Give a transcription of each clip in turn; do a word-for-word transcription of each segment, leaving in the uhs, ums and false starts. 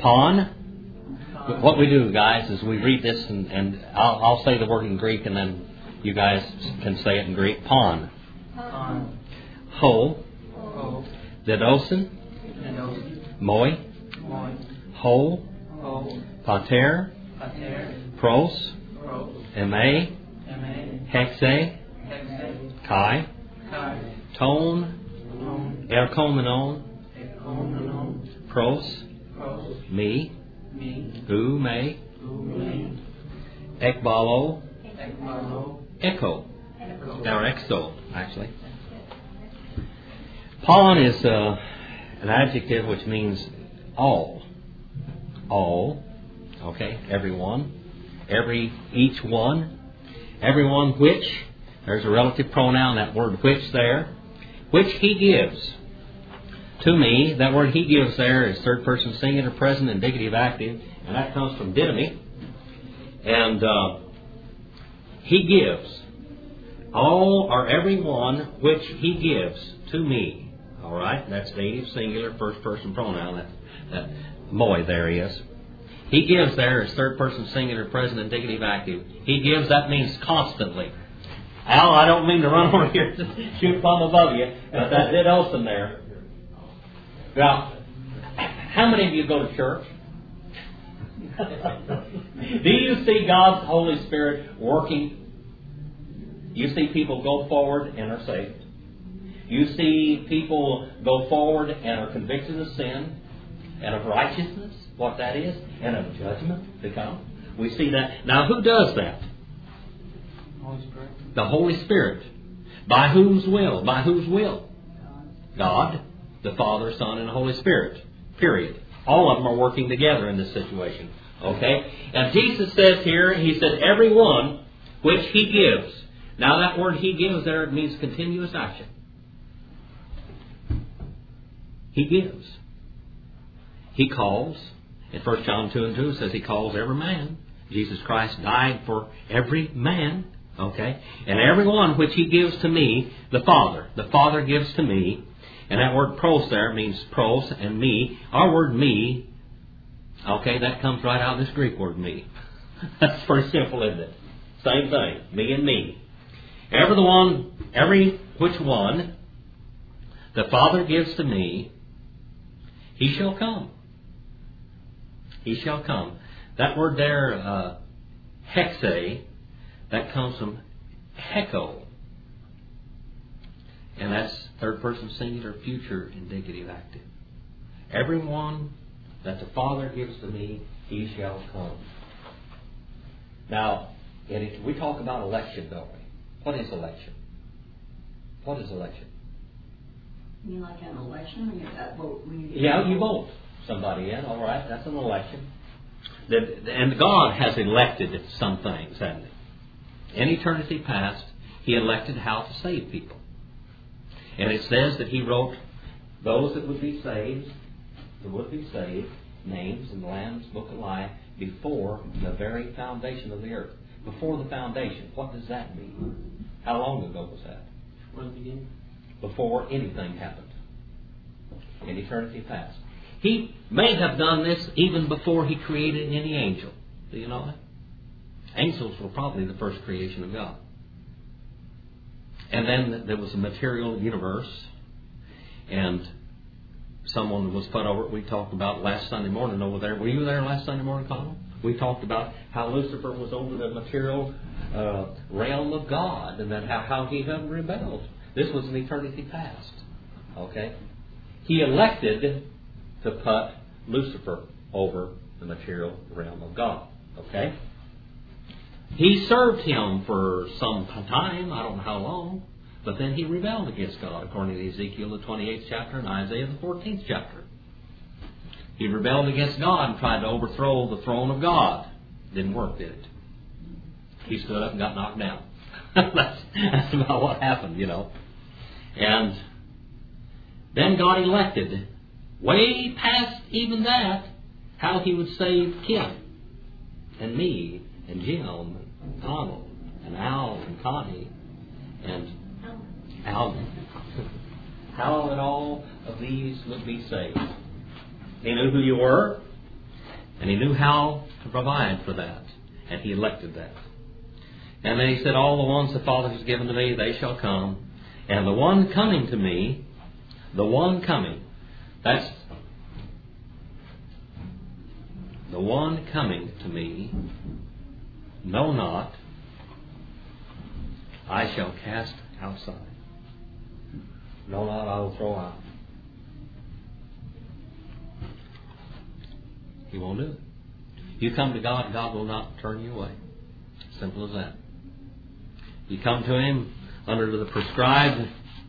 Pawn. What we do, guys, is we read this, and, and I'll, I'll say the word in Greek, and then you guys can say it in Greek. Pawn. Pawn. Ho. Ho. Dedosin. Dedosin. Moi. Moi. Ho. Ho. Pater. Pater. Pros. Pros. Eme. Eme. Hexe. Hexe. Kai. Kai. Tone. Tone. Erkomenon. Erkomenon. Pros. Pros. Me. Me. U. Me. U. Me. Ekbalo. Ekbalo. Echo. Echo. Or exo, actually. Pawn is uh, an adjective which means all. All. Okay, everyone. Every, each one. Everyone which. There's a relative pronoun, that word which there. Which he gives to me. That word he gives there is third person singular, present, indicative, active. And that comes from didomi. And uh, he gives. All or every one which he gives to me. All right? That's dative, singular, first person pronoun. That, that moi there is. He gives there is third person singular, present, indicative, active. He gives, that means constantly. Al, I don't mean to run over here to shoot bomb above you, but that did open there. Now, how many of you go to church? Do you see God's Holy Spirit working? You see people go forward and are saved. You see people go forward and are convicted of sin and of righteousness, what that is, and of judgment to come. We see that. Now, who does that? Holy Spirit. The Holy Spirit. By whose will? By whose will? God, the Father, Son, and the Holy Spirit. Period. All of them are working together in this situation. Okay? And Jesus says here, He said, every one which He gives. Now that word He gives there, it means continuous action. He gives. He calls. In First John two and two it says He calls every man. Jesus Christ died for every man. Okay? And every one which He gives to me, the Father. The Father gives to me. And that word pros there means pros and me. Our word me, okay, that comes right out of this Greek word me. That's pretty simple, isn't it? Same thing. Me and me. Every the one, every which one the Father gives to me, He shall come. He shall come. That word there, uh, hexe, that comes from heko. And that's third person singular, future, indicative, active. Everyone that the Father gives to me, He shall come. Now, we talk about election, don't we? What is election? What is election? You mean like an election when you uh, vote? When you yeah, you vote somebody in. All right, that's an election. And God has elected some things, hasn't He? In eternity past, He elected how to save people. And it says that He wrote those that would be saved, that would be saved, names in the Lamb's Book of Life before the very foundation of the earth. Before the foundation. What does that mean? How long ago was that? From the beginning. Before anything happened. In eternity past. He may have done this even before He created any angel. Do you know that? Angels were probably the first creation of God. And then there was a material universe. And someone was put over it. We talked about last Sunday morning over there. Were you there last Sunday morning, Colin? We talked about how Lucifer was over the material uh, realm of God. And then how, how he had rebelled. This was in eternity past. Okay? He elected to put Lucifer over the material realm of God. Okay? He served Him for some time, I don't know how long, but then he rebelled against God, according to Ezekiel the twenty-eighth chapter and Isaiah the fourteenth chapter. He rebelled against God and tried to overthrow the throne of God. Didn't work, did it? He stood up and got knocked down. that's, that's about what happened, you know. And then God elected, way past even that, how He would save Kim and me and Jim and Donald and Al and Connie and Alvin. How that all of these would be saved. He knew who you were. And He knew how to provide for that. And He elected that. And then He said, all the ones the Father has given to me, they shall come. And the one coming to me, the one coming, that's the one coming to me, know not, I shall cast outside. Know not, I will throw out. He won't do it. You come to God, God will not turn you away. Simple as that. You come to Him under the prescribed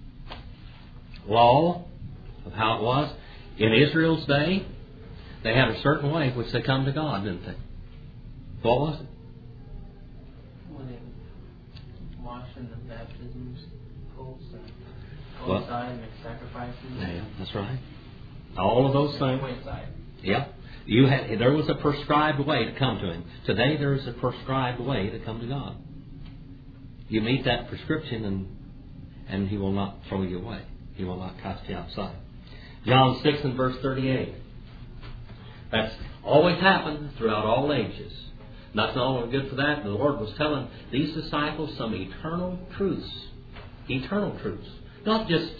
law of how it was. In Israel's day, they had a certain way in which they come to God, didn't they? What was it? When they wash in the baptisms, poles, and go What? inside and make sacrifices. Yeah, that's right. All of those things. Go inside. Yeah. You had, there was a prescribed way to come to Him. Today there is a prescribed way to come to God. You meet that prescription and and He will not throw you away. He will not cast you outside. John six and verse thirty-eight. That's always happened throughout all ages. Not only good for that, the Lord was telling these disciples some eternal truths. Eternal truths. Not just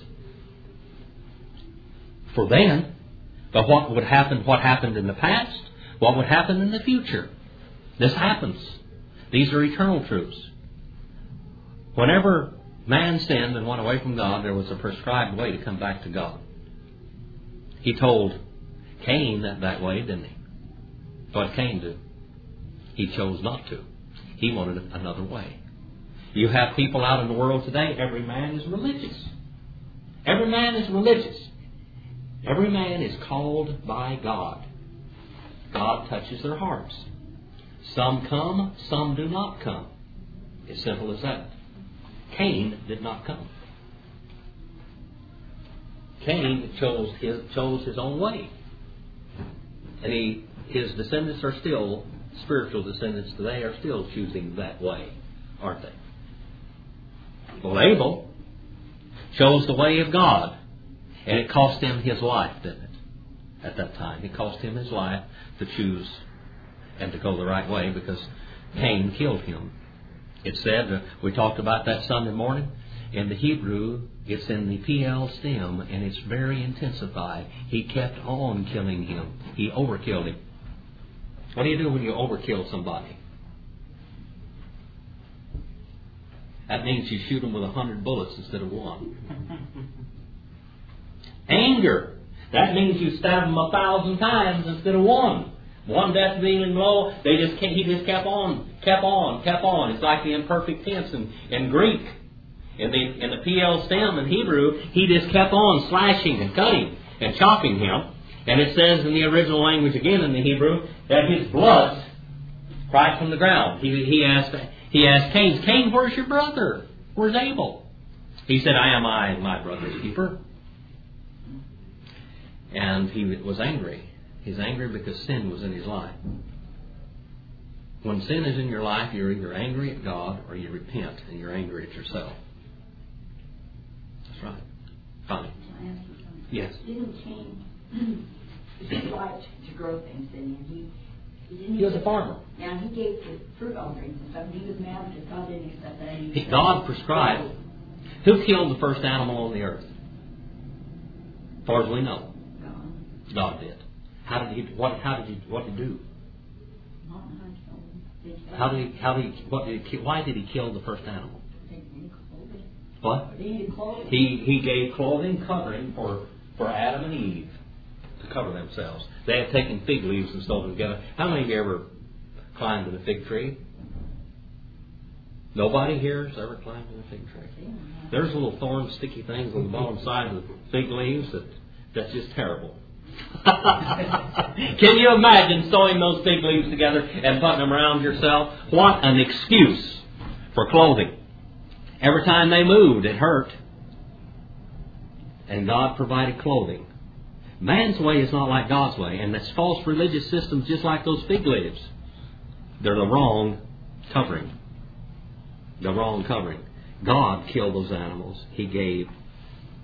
for then, but what would happen, what happened in the past, what would happen in the future. This happens. These are eternal truths. Whenever man sinned and went away from God, there was a prescribed way to come back to God. He told Cain that, that way, didn't he? What did Cain do? He chose not to. He wanted another way. You have people out in the world today, every man is religious. Every man is religious. Every man is called by God. God touches their hearts. Some come, some do not come. As simple as that. Cain did not come. Cain chose his, chose his own way. And he, his descendants are still, spiritual descendants today, are still choosing that way, aren't they? Well, Abel chose the way of God. And it cost him his life, didn't it? At that time. It cost him his life to choose and to go the right way because Cain killed him. It said, uh, we talked about that Sunday morning, in the Hebrew, it's in the P L stem, and it's very intensified. He kept on killing him. He overkilled him. What do you do when you overkill somebody? That means you shoot them with a hundred bullets instead of one. Anger. That means you stab them a thousand times instead of one. One death dealing blow, they just can't, he just kept on, kept on, kept on. It's like the imperfect tense in, in Greek. In the in the P L stem in Hebrew, he just kept on slashing and cutting and chopping him. And it says in the original language again in the Hebrew that his blood cried from the ground. He he asked he asked Cain, Cain, where's your brother? Where's Abel? He said, I am I, my brother's keeper. And he was angry. He's angry because sin was in his life. When sin is in your life, you're either angry at God or you repent and you're angry at yourself. That's right. Funny. Can I ask you something? Yes. Didn't Cain, he liked to grow things, didn't he? He, didn't He was a farmer. Yeah, he gave the fruit offerings and stuff, and he was mad because God didn't accept that. He He, God prescribed. Who killed the first animal on the earth? As far as we know, God. God did. How did he? What? How did he? What did he do? Not how he killed him. Did he- How did he? How did he? What did he? ki- Why did he kill the first animal? They needed clothing. What? They needed clothing. He he gave clothing covering for for Adam and Eve to cover themselves. They had taken fig leaves and sewed them together. How many of you ever climbed in a fig tree? Nobody here has ever climbed in a fig tree. There's little thorn, sticky things on the bottom side of the fig leaves that that's just terrible. Can you imagine sewing those fig leaves together and putting them around yourself? What an excuse for clothing. Every time they moved, it hurt. And God provided clothing. Man's way is not like God's way. And this false religious system, just like those fig leaves, they're the wrong covering. The wrong covering. God killed those animals. He gave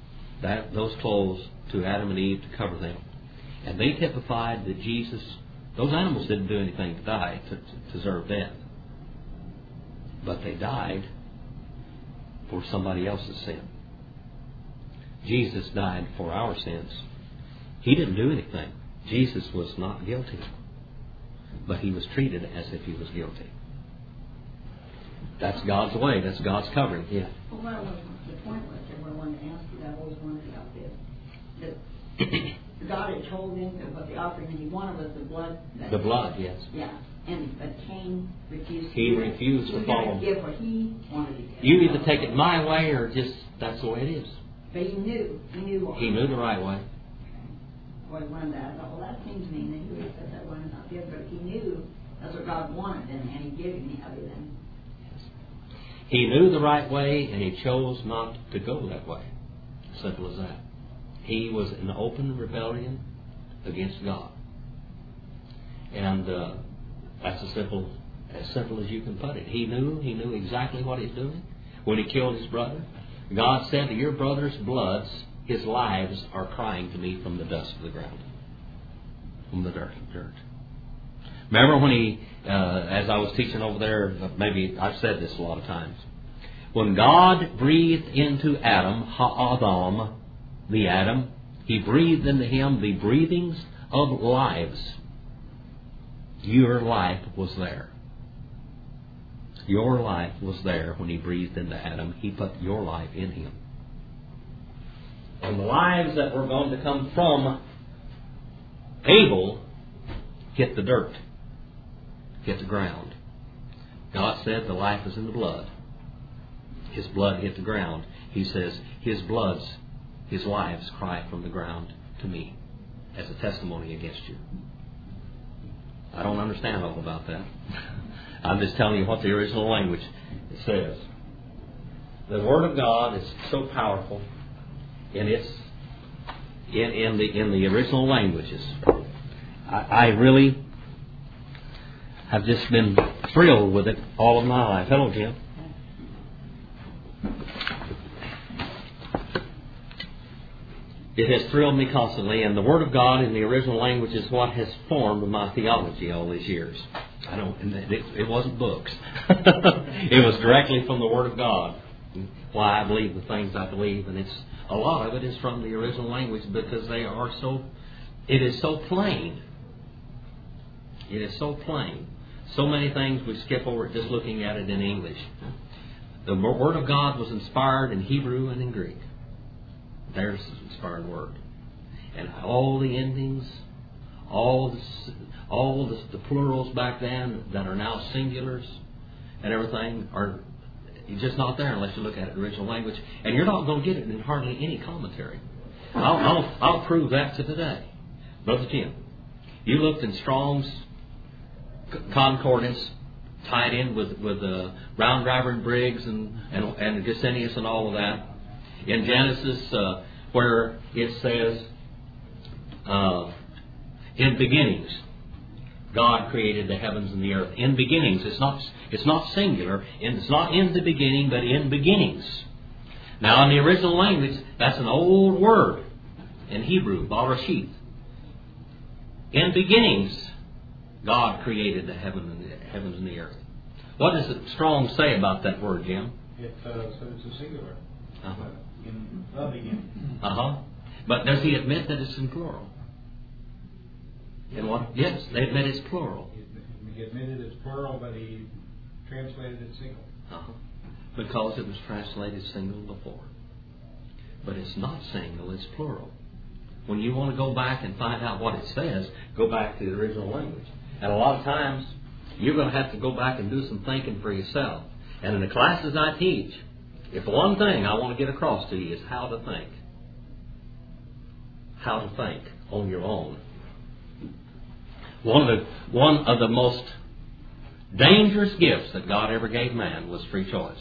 that those clothes to Adam and Eve to cover them. And they typified that Jesus Those animals didn't do anything to die, to, to deserve death. But they died for somebody else's sin. Jesus died for our sins. He didn't do anything. Jesus was not guilty. But He was treated as if He was guilty. That's God's way. That's God's covering. Yeah. Well, what was the point was, and what I wanted to ask you, I've always wondered about this, that God had told him that what the offering that He wanted was the blood. That The blood, yes. Yeah, and but Cain refused. He to do it. refused to He was follow. going to give what he wanted to give. You either take it my way or just that's the way it is. But he knew. He knew what. He knew the right way. Well, I learned that. I thought, well, that seems mean that he would have said that one is not good, but he knew that's what God wanted, and, and He gave him the other than. He knew the right way, and He chose not to go that way. Simple as that. He was in open rebellion against God. And uh, that's as simple, as simple as you can put it. He knew, he knew exactly what He's doing when He killed his brother. God said to your brother's bloods, his lives are crying to Me from the dust of the ground. From the dirt. dirt. Remember when He, uh, as I was teaching over there, maybe I've said this a lot of times. When God breathed into Adam, Ha'adam, the Adam, He breathed into him the breathings of lives. Your life was there. Your life was there when He breathed into Adam. He put your life in him. And the lives that were going to come from Abel hit the dirt. Hit the ground. God said the life is in the blood. His blood hit the ground. He says His bloods, His lives cry from the ground to Me as a testimony against you. I don't understand all about that. I'm just telling you what the original language says. The Word of God is so powerful in its in, in the in the original languages. I, I really have just been thrilled with it all of my life. Hello, Jim. It has thrilled me constantly, and the Word of God in the original language is what has formed my theology all these years. I don't. It, it wasn't books. It was directly from the Word of God. Why I believe the things I believe, and it's a lot of it is from the original language because they are so. It is so plain. It is so plain. So many things we skip over just looking at it in English. The Word of God was inspired in Hebrew and in Greek. There's the inspired word. And all the endings, all the, all the, the plurals back then that are now singulars and everything are just not there unless you look at it in original language. And you're not going to get it in hardly any commentary. I'll, I'll, I'll prove that to today. Brother Jim, you looked in Strong's Concordance, tied in with with uh, Brown, Driver, and Briggs, and and, and Gesenius, and all of that. In Genesis, uh, where it says, uh, "In beginnings, God created the heavens and the earth." In beginnings, it's not it's not singular, and it's not in the beginning, but in beginnings. Now, in the original language, that's an old word in Hebrew, Barashith. In beginnings, God created the heaven and the heavens and the earth. What does Strong say about that word, Jim? It uh, says it's a singular. Uh-huh. In the beginning. Uh-huh. But does he admit that it's in plural? In what? Yes, they admit it's plural. He admitted it's plural, but he translated it single. Uh-huh. Because it was translated single before. But it's not single, it's plural. When you want to go back and find out what it says, go back to the original language. And a lot of times, you're going to have to go back and do some thinking for yourself. And in the classes I teach, if one thing I want to get across to you is how to think. How to think on your own. One of the, one of the most dangerous gifts that God ever gave man was free choice.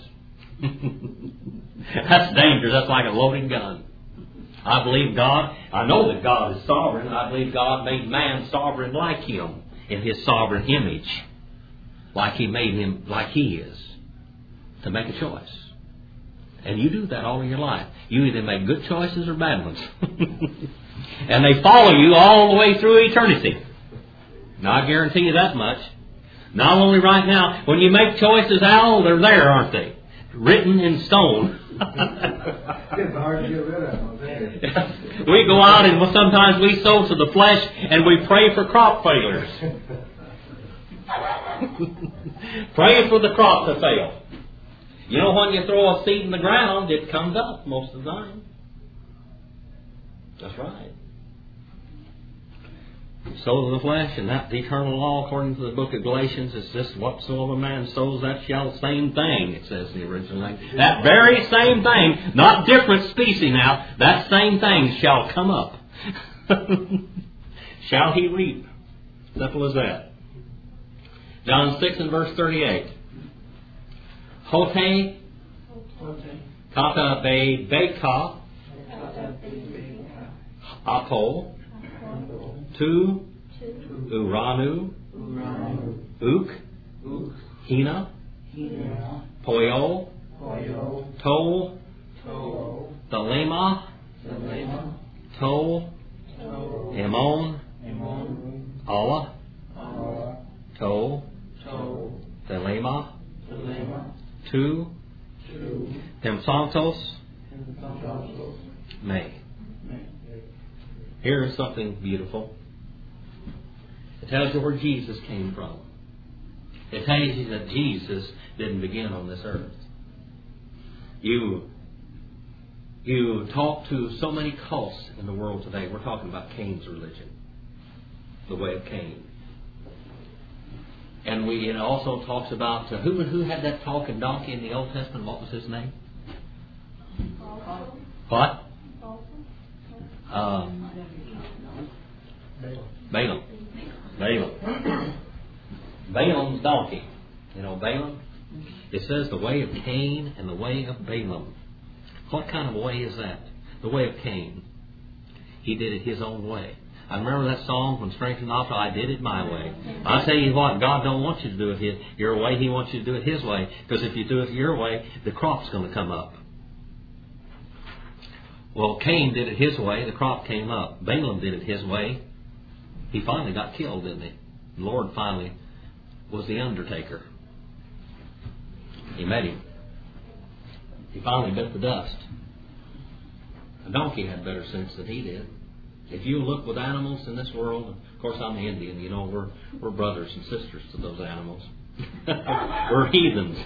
That's dangerous. That's like a loaded gun. I believe God, I know that God is sovereign. I believe God made man sovereign like Him in His sovereign image. Like He made him, like He is. To make a choice. And you do that all of your life. You either make good choices or bad ones. And they follow you all the way through eternity. Now, I guarantee you that much. Not only right now, when you make choices, Al, they're there, aren't they? Written in stone. It's hard to get rid of them. We go out and sometimes we sow to the flesh and we pray for crop failures. Pray for the crop to fail. You know, when you throw a seed in the ground, it comes up most of the time. That's right. Sow to the flesh, and that the eternal law, according to the book of Galatians, is just whatsoever man sows, that shall same thing, it says in the original language. That very same thing, not different species now, that same thing shall come up. Shall he reap? Simple as that. John six and verse thirty-eight. Hote, kata be beka, apo, tu, uranu, uk, hina, poyo, to, thelema, to, emon, Allah, to, thelema, tu, tempsantos, may. Here is something beautiful. It tells you where Jesus came from. It tells you that Jesus didn't begin on this earth. You, you talk to so many cults in the world today. We're talking about Cain's religion. The way of Cain. And we, it also talks about, uh, who who had that talking donkey in the Old Testament? What was his name? What? Um, Balaam. Balaam. Balaam's donkey. You know Balaam? It says the way of Cain and the way of Balaam. What kind of way is that? The way of Cain. He did it his own way. I remember that song from Strength and Opera, I did it my way. I tell you what, God don't want you to do it his, your way. He wants you to do it His way. Because if you do it your way, the crop's going to come up. Well, Cain did it his way. The crop came up. Balaam did it his way. He finally got killed, didn't he? The Lord finally was the undertaker. He met him. He finally bit the dust. A donkey had better sense than he did. If you look with animals in this world, of course I'm Indian, you know, we're we're brothers and sisters to those animals. We're heathens.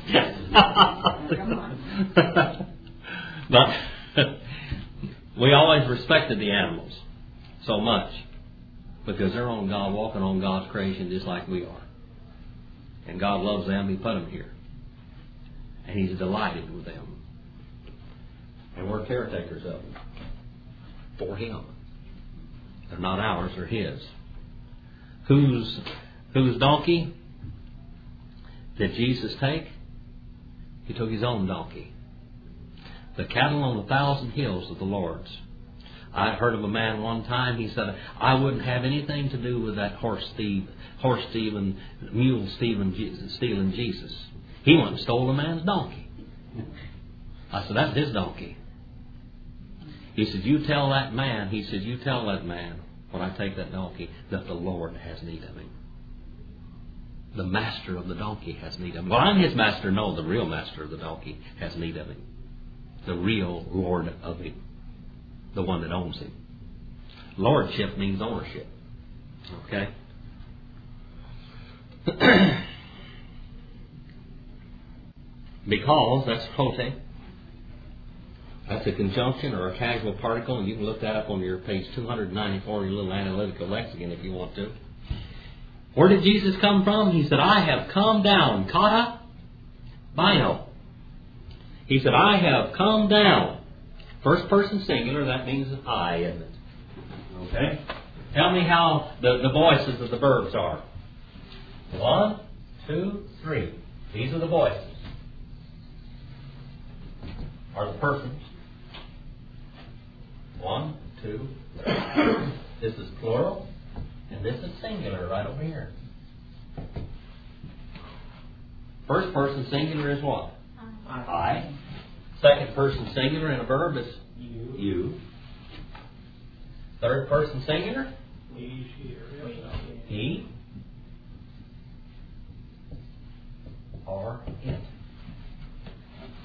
But we always respected the animals so much because they're on God, walking on God's creation just like we are. And God loves them, He put them here. And He's delighted with them. And we're caretakers of them for Him. They're not ours, they're His. Whose, whose donkey did Jesus take? He took His own donkey. The cattle on the thousand hills of the Lord's. I heard of a man one time, he said, I wouldn't have anything to do with that horse thief, horse thieving, mule stealing Jesus, stealing Jesus. He went and stole a man's donkey. I said, that's his donkey. He said, you tell that man, he said, you tell that man, when I take that donkey, that the Lord has need of him. The master of the donkey has need of him. Well, I'm his master. No, the real master of the donkey has need of him. The real Lord of him. The one that owns him. Lordship means ownership. Okay? Because, that's hote. That's a conjunction or a casual particle, and you can look that up on your page two ninety-four, your little analytical lexicon if you want to. Where did Jesus come from? He said, I have come down. Kata, bino. He said, I have come down. First person singular, that means I, isn't it? Okay? Tell me how the, the voices of the verbs are. One, two, three. These are the voices. Are the persons. One, two, three. This is plural, and this is singular right over here. First person singular is what? I. I. Second person singular in a verb is you. you. Third person singular? He, she, or he.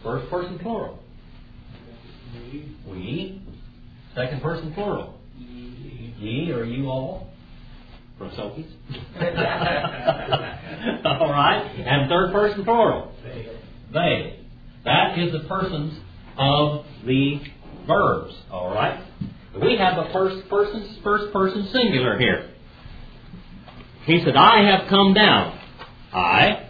First person plural. We. Second person plural. Ye or you all. From Sophie's. All right. And third person plural. They. That is the persons of the verbs. All right. We have a first person, first person singular here. He said, I have come down. I.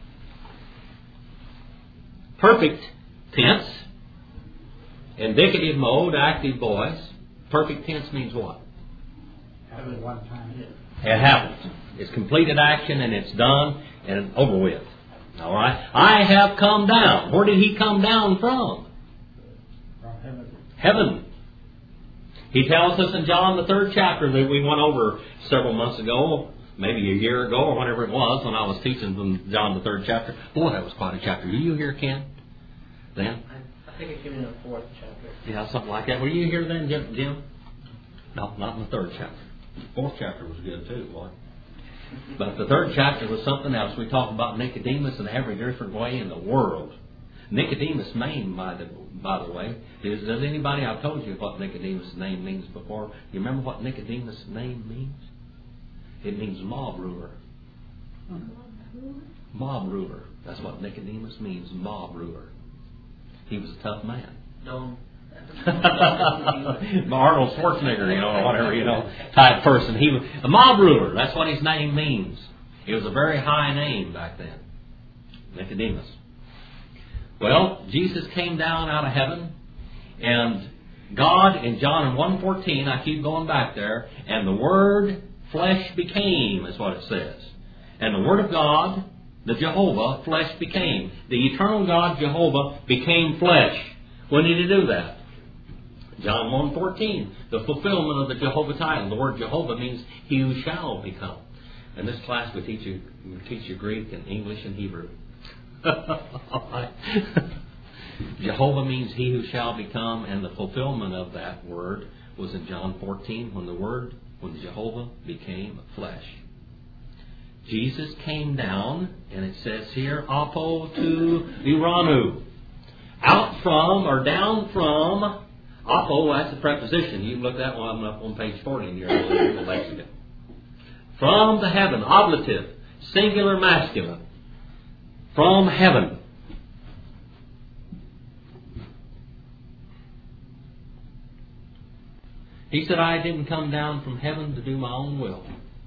Perfect tense. Indicative mode, active voice. Perfect tense means what? Happened one time. It happens. It's completed action and it's done and over with. All right. I have come down. Where did he come down from? From heaven. Heaven. He tells us in John the third chapter that we went over several months ago, maybe a year ago or whatever it was, when I was teaching from John the third chapter. Boy, that was quite a chapter. Were you here, Ken? Then? I, I think I came in the fourth chapter. Yeah, something like that. Were you here then, Jim? Jim? No, not in the third chapter. Fourth chapter was good too, boy. But the third chapter was something else. We talked about Nicodemus in every different way in the world. Nicodemus' name, by the, by the way, is, does anybody, I've told you what Nicodemus' name means before. You remember what Nicodemus' name means? It means mob ruler. Mob ruler. That's what Nicodemus means, mob ruler. He was a tough man. No. Arnold Schwarzenegger, you know, or whatever, you know, type person. He was a mob ruler. That's what his name means. It was a very high name back then. Nicodemus. Well, Jesus came down out of heaven, and God in John one fourteen, I keep going back there, and the Word flesh became, is what it says. And the Word of God, the Jehovah, flesh became. The eternal God, Jehovah, became flesh. When did he do that? John one fourteen, the fulfillment of the Jehovah title. The word Jehovah means he who shall become. In this class we teach you, we teach you Greek and English and Hebrew. Jehovah means he who shall become, and the fulfillment of that word was in John fourteen when the word, when Jehovah became flesh. Jesus came down, and it says here, apo to uranu. Out from or down from. Apo, that's a preposition. You can look that one up on page forty in your little lexicon. From the heaven, oblative, singular masculine. From heaven. He said, I didn't come down from heaven to do my own will.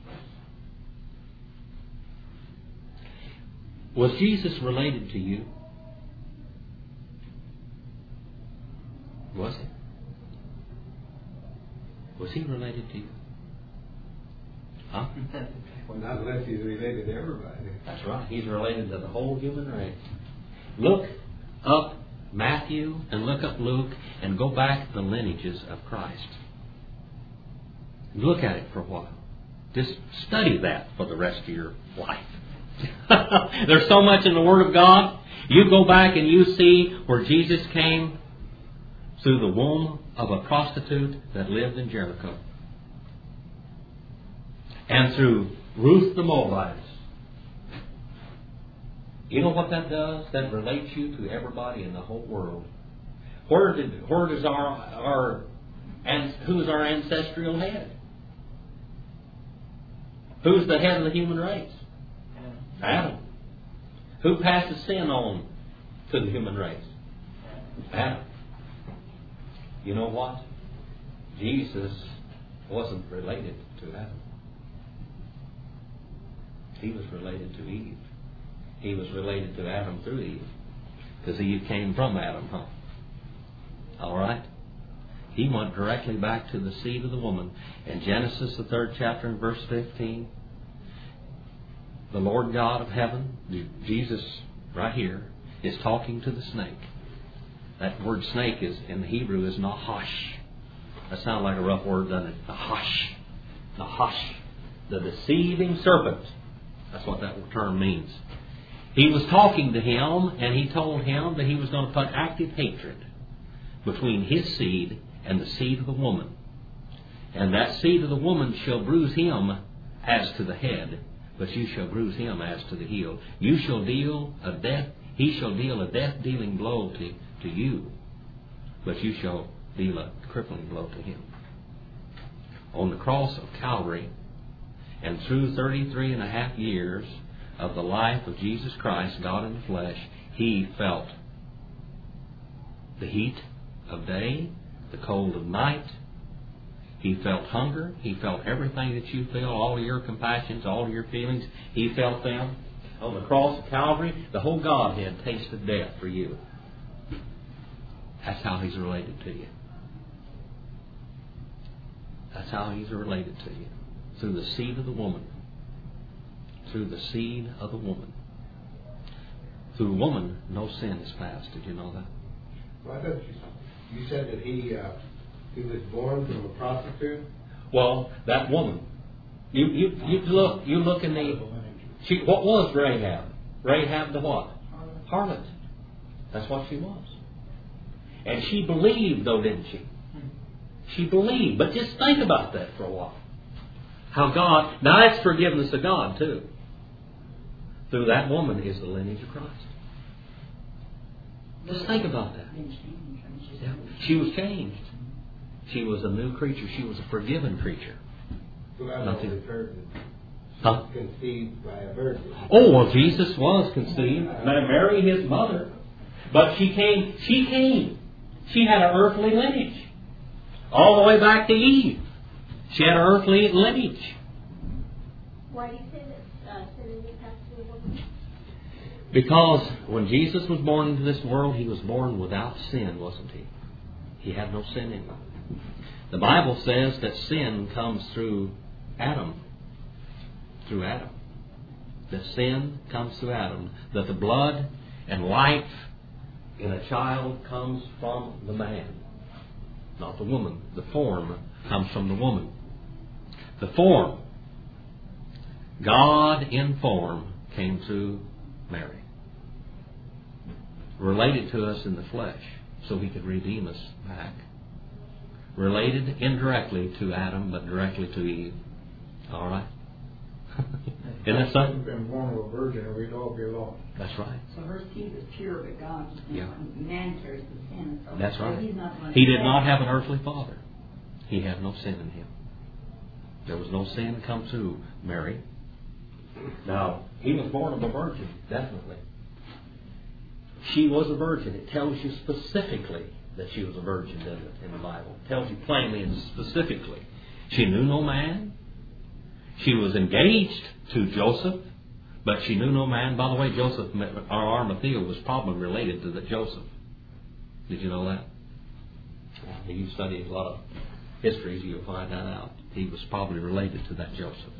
Was Jesus related to you? Was he? Was he related to you? Huh? Well, not unless he's related to everybody. That's right. He's related to the whole human race. Look up Matthew and look up Luke and go back the lineages of Christ. Look at it for a while. Just study that for the rest of your life. There's so much in the Word of God. You go back and you see where Jesus came through the womb of a prostitute that lived in Jericho. And through Ruth the Moabitess. You know what that does? That relates you to everybody in the whole world. Where did where does our our and who's our ancestral head? Who's the head of the human race? Adam. Who passes sin on to the human race? Adam. You know what? Jesus wasn't related to Adam. He was related to Eve. He was related to Adam through Eve. Because Eve came from Adam, huh? All right? He went directly back to the seed of the woman. In Genesis, the third chapter, and verse fifteen, the Lord God of heaven, Jesus, right here, is talking to the snake. That word snake is in the Hebrew is nahash. That sounds like a rough word, doesn't it? Nahash. Nahash. The deceiving serpent. That's what that term means. He was talking to him, and he told him that he was going to put active hatred between his seed and the seed of the woman. And that seed of the woman shall bruise him as to the head, but you shall bruise him as to the heel. You shall deal a death He shall deal a death-dealing blow to, to you, but you shall deal a crippling blow to him. On the cross of Calvary, and through thirty-three and a half years of the life of Jesus Christ, God in the flesh, He felt the heat of day, the cold of night. He felt hunger. He felt everything that you feel, all your compassions, all your feelings. He felt them. On the cross of Calvary, the whole Godhead tasted death for you. That's how He's related to you. That's how He's related to you. Through the seed of the woman. Through the seed of the woman. Through woman, no sin is passed. Did you know that? Why don't you? You said that he uh, he was born from a prostitute. Well, that woman. You you you look you look in the. She what was Rahab? Rahab the what? Harlot. That's what she was. And she believed, though, didn't she? She believed. But just think about that for a while. How God, now that's forgiveness of God too. Through that woman is the lineage of Christ. Just think about that. Yeah. She was changed. She was a new creature. She was a forgiven creature. Who I've Nothing. always heard Huh? conceived by a virgin. Oh, well, Jesus was conceived by Mary, His mother. But she came, she came. She had an earthly lineage. All the way back to Eve. She had an earthly lineage. Why do you say that uh, sin didn't pass to the woman? Because when Jesus was born into this world, He was born without sin, wasn't He? He had no sin in Him. The Bible says that sin comes through Adam. Through Adam. That sin comes through Adam. That the blood and life in a child comes from the man. Not the woman. The form comes from the woman. The form. God in form came through Mary. Related to us in the flesh so He could redeem us back. Related indirectly to Adam but directly to Eve. All right? Isn't that something? Been born of a virgin, and we'd all be lost. That's right. So her seed is pure, but God, Yeah. man carries the sin. So That's right. He's not going He to did not have an earthly father. He had no sin in Him. There was no sin come through Mary. Now, He was born of a virgin, definitely. She was a virgin. It tells you specifically that she was a virgin, doesn't it, in the Bible? It tells you plainly and specifically. She knew no man. She was engaged to Joseph, but she knew no man. By the way, Joseph, or Arimathea, was probably related to the Joseph. Did you know that? If you study a lot of histories, you'll find that out. He was probably related to that Joseph.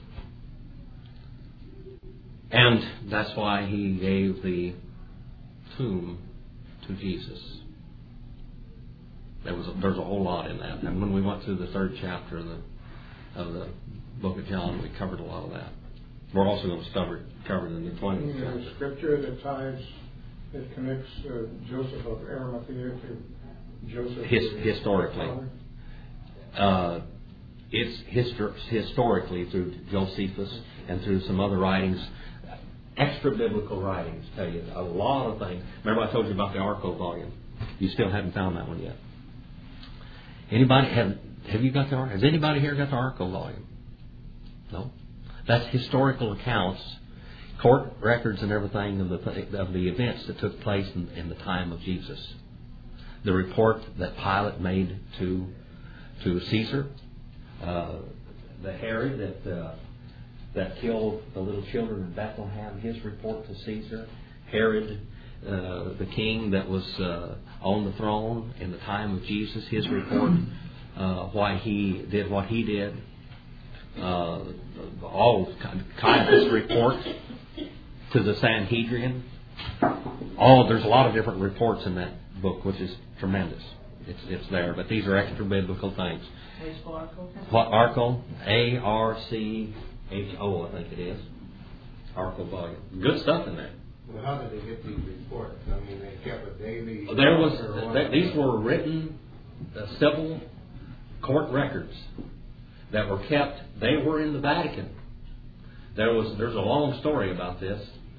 And that's why He gave the tomb to Jesus. There was a, there's a whole lot in that. And when we went through the third chapter of the, of the book of John, we covered a lot of that. We're also going to cover cover it in the twentieth Is there chapter. a scripture that ties, that connects uh, Joseph of Arimathea to Joseph? His, the historically. father? Uh, it's histor- historically through Josephus and through some other writings, extra biblical writings tell you a lot of things. Remember I told you about the Arco volume? You still haven't found that one yet. Anybody have have you got the Arco? Has anybody here got the Arco volume? No. That's historical accounts, court records, and everything of the of the events that took place in, in the time of Jesus. The report that Pilate made to to Caesar, uh, the Herod that uh, that killed the little children in Bethlehem, his report to Caesar. Herod, uh, the king that was uh, on the throne in the time of Jesus, his report, uh, why he did what he did. Uh, all Caiaphas' report to the Sanhedrin. Oh, there's a lot of different reports in that book, which is tremendous. It's it's there, but these are extra biblical things. What Arco? A R C H O, I think it is. Arco volume. Good stuff in there. Well, how did they get these reports? I mean, they kept a daily. There was or th- these were written uh, civil court records that were kept. They were in the Vatican. There was there's a long story about this.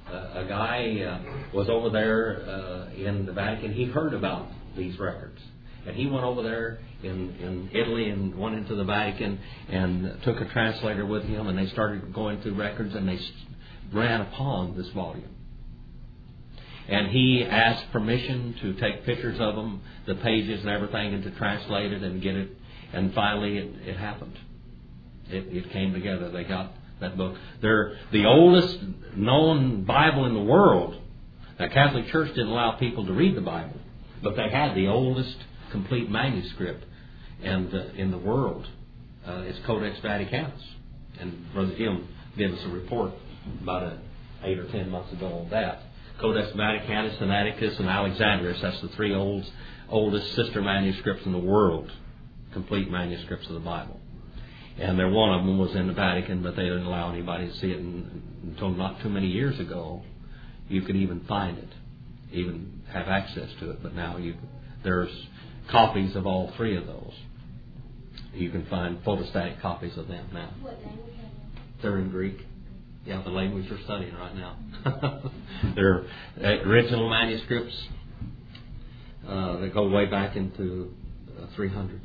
Uh, a guy uh, was over there uh, in the Vatican. He heard about these records. And he went over there in, in Italy and went into the Vatican and took a translator with him, and they started going through records, and they ran upon this volume. And he asked permission to take pictures of them, the pages and everything, and to translate it and get it. And finally it, it happened. It, it came together. They got that book. They're the oldest known Bible in the world. The Catholic Church didn't allow people to read the Bible, but they had the oldest complete manuscript and uh, in the world. Uh, it's Codex Vaticanus. And Brother Jim gave us a report about a, eight or ten months ago on that. Codex Vaticanus, Sinaiticus, and Alexandrinus. That's the three old, oldest sister manuscripts in the world, complete manuscripts of the Bible. And there, one of them was in the Vatican, but they didn't allow anybody to see it. And until not too many years ago, you could even find it, even have access to it. But now you, there's copies of all three of those. You can find photostatic copies of them now. What language are They're in Greek. Yeah, the language we're studying right now. They're original manuscripts uh, that go way back into the three hundreds.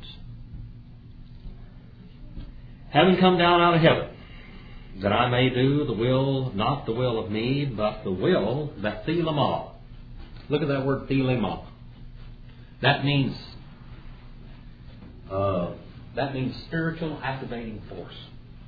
Having come down out of heaven, that I may do the will, not the will of me, but the will that thelema. Look at that word thelema. That means uh, that means spiritual activating force.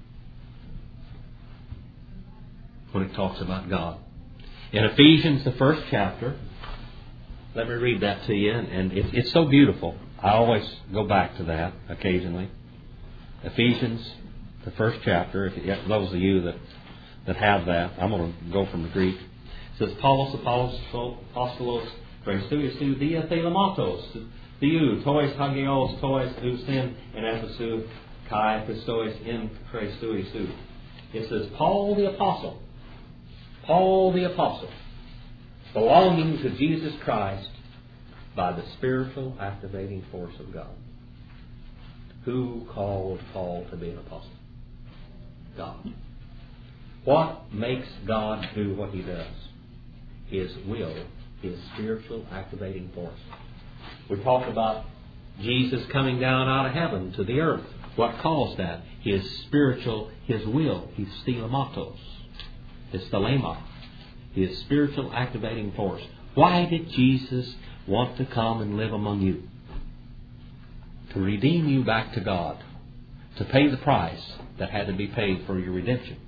When it talks about God. In Ephesians, the first chapter, let me read that to you, and it, it's so beautiful. I always go back to that occasionally. Ephesians, the first chapter, if you, those of you that, that have that, I'm going to go from the Greek. It says, Paulos, Apollos, Apostolos, Christouiou, dia thelematos, theou, tois hagios, tois ousin, and ephesu, kai pistois in Christouiou. It says, Paul the Apostle, Paul the Apostle, belonging to Jesus Christ by the spiritual activating force of God. Who called Paul to be an apostle? God. What makes God do what He does? His will, His spiritual activating force. We talked about Jesus coming down out of heaven to the earth. What caused that? His spiritual, His will, His stelematos, His thelema, His spiritual activating force. Why did Jesus want to come and live among you? To redeem you back to God. To pay the price that had to be paid for your redemption.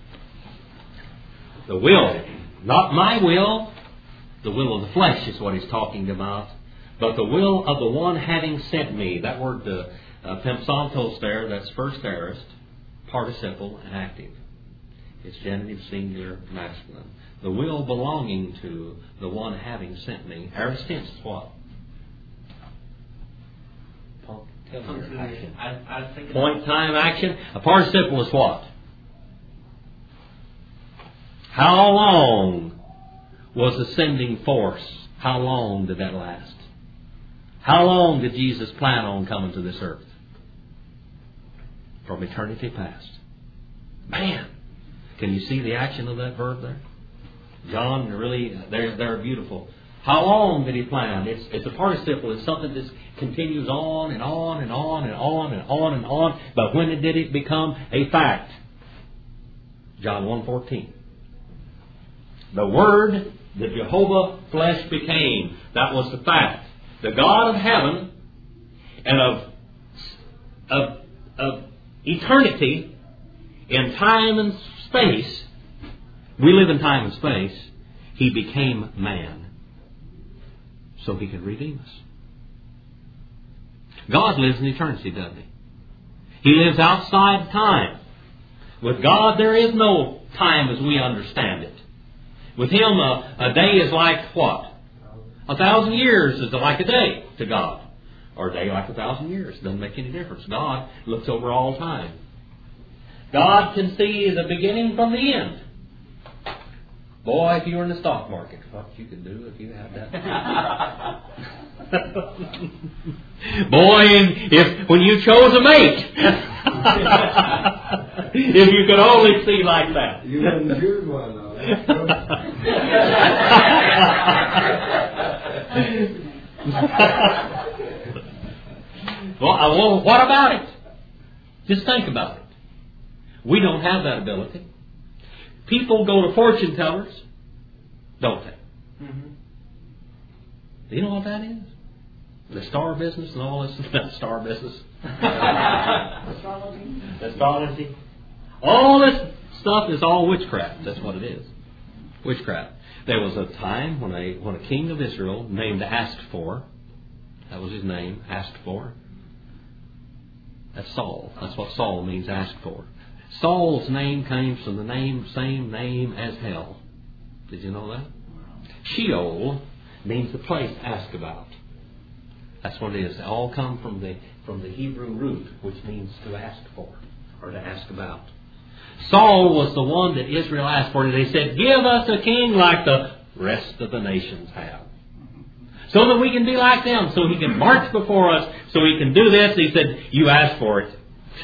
The will, not my will, the will of the flesh is what He's talking about, but the will of the one having sent me. That word, uh, uh, pempsantos there, that's first aorist, participle, and active. It's genitive, singular, masculine. The will belonging to the one having sent me. Aorist tense is what? Tell me your action. I, I was thinking Point, time, action. A participle is what? How long was the sending force? How long did that last? How long did Jesus plan on coming to this earth? From eternity past. Man! Can you see the action of that verb there? John, really, they're, they're beautiful. How long did He plan? It's, it's a participle. It's something that continues on and on and on and on and on and on. But when did it become a fact? John one fourteen. The Word, the Jehovah flesh became. That was the fact. The God of heaven and of, of, of eternity in time and space, we live in time and space, He became man so He could redeem us. God lives in eternity, doesn't He? He lives outside time. With God there is no time as we understand it. With Him a, a day is like what? A thousand years is like a day to God. Or a day like a thousand years. Doesn't make any difference. God looks over all time. God can see the beginning from the end. Boy, if you were in the stock market, what you could do if you had that. Boy, if when you chose a mate, if you could only see like that. You wouldn't choose one, though. Well, I- well, what about it? Just think about it. We don't have that ability. People go to fortune tellers, don't they? Mm-hmm. Do you know what that is? The star business and all this. Not star business. Astrology. Astrology. All this stuff is all witchcraft. That's what it is. Witchcraft. There was a time when a when a king of Israel named Asked For, that was his name, Asked For. That's Saul. That's what Saul means, asked for. Saul's name came from the name, same name as hell. Did you know that? Sheol means the place asked about. That's what it is. They all come from the from the Hebrew root, which means to ask for or to ask about. Saul was the one that Israel asked for, and they said, "Give us a king like the rest of the nations have, so that we can be like them, so he can march before us, so he can do this." He said, "You asked for it.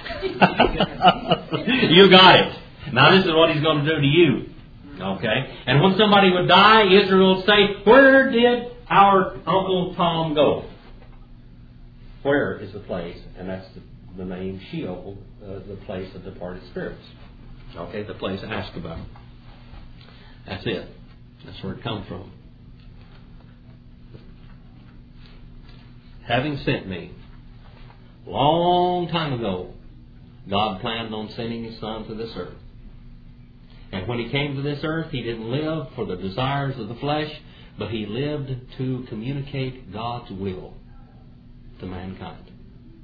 You got it. Now this is what he's going to do to you." Okay? And when somebody would die, Israel would say, "Where did our Uncle Tom go?" Where is the place? And that's the, the name Sheol, uh, the place of departed spirits. Okay? The place asked about. That's it. That's where it comes from. Having sent me, long time ago, God planned on sending His Son to this earth. And when He came to this earth, He didn't live for the desires of the flesh, but He lived to communicate God's will to mankind.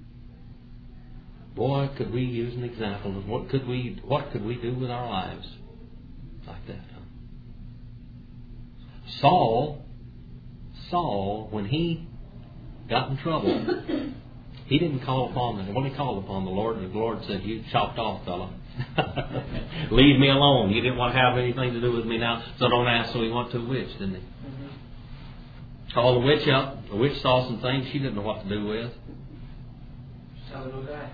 Boy, could we use an example of what could we what could we do with our lives like that? Huh? Saul, Saul, when he got in trouble, he didn't call upon the, when he called upon the Lord, the Lord said, "You chopped off, fella. Leave me alone. You didn't want to have anything to do with me now, so don't ask." So he went to a witch, didn't he? Mm-hmm. Called the witch up. The witch saw some things she didn't know what to do with. Tell the little guy.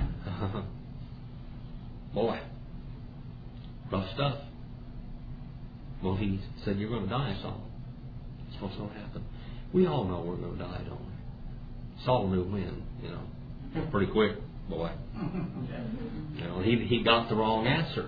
Boy, rough stuff. Well, he said, "You're going to die, Saul. That's what's going to happen." We all know we're going to die, don't we? Saul knew when, you know, pretty quick, boy. You know, he he got the wrong answer.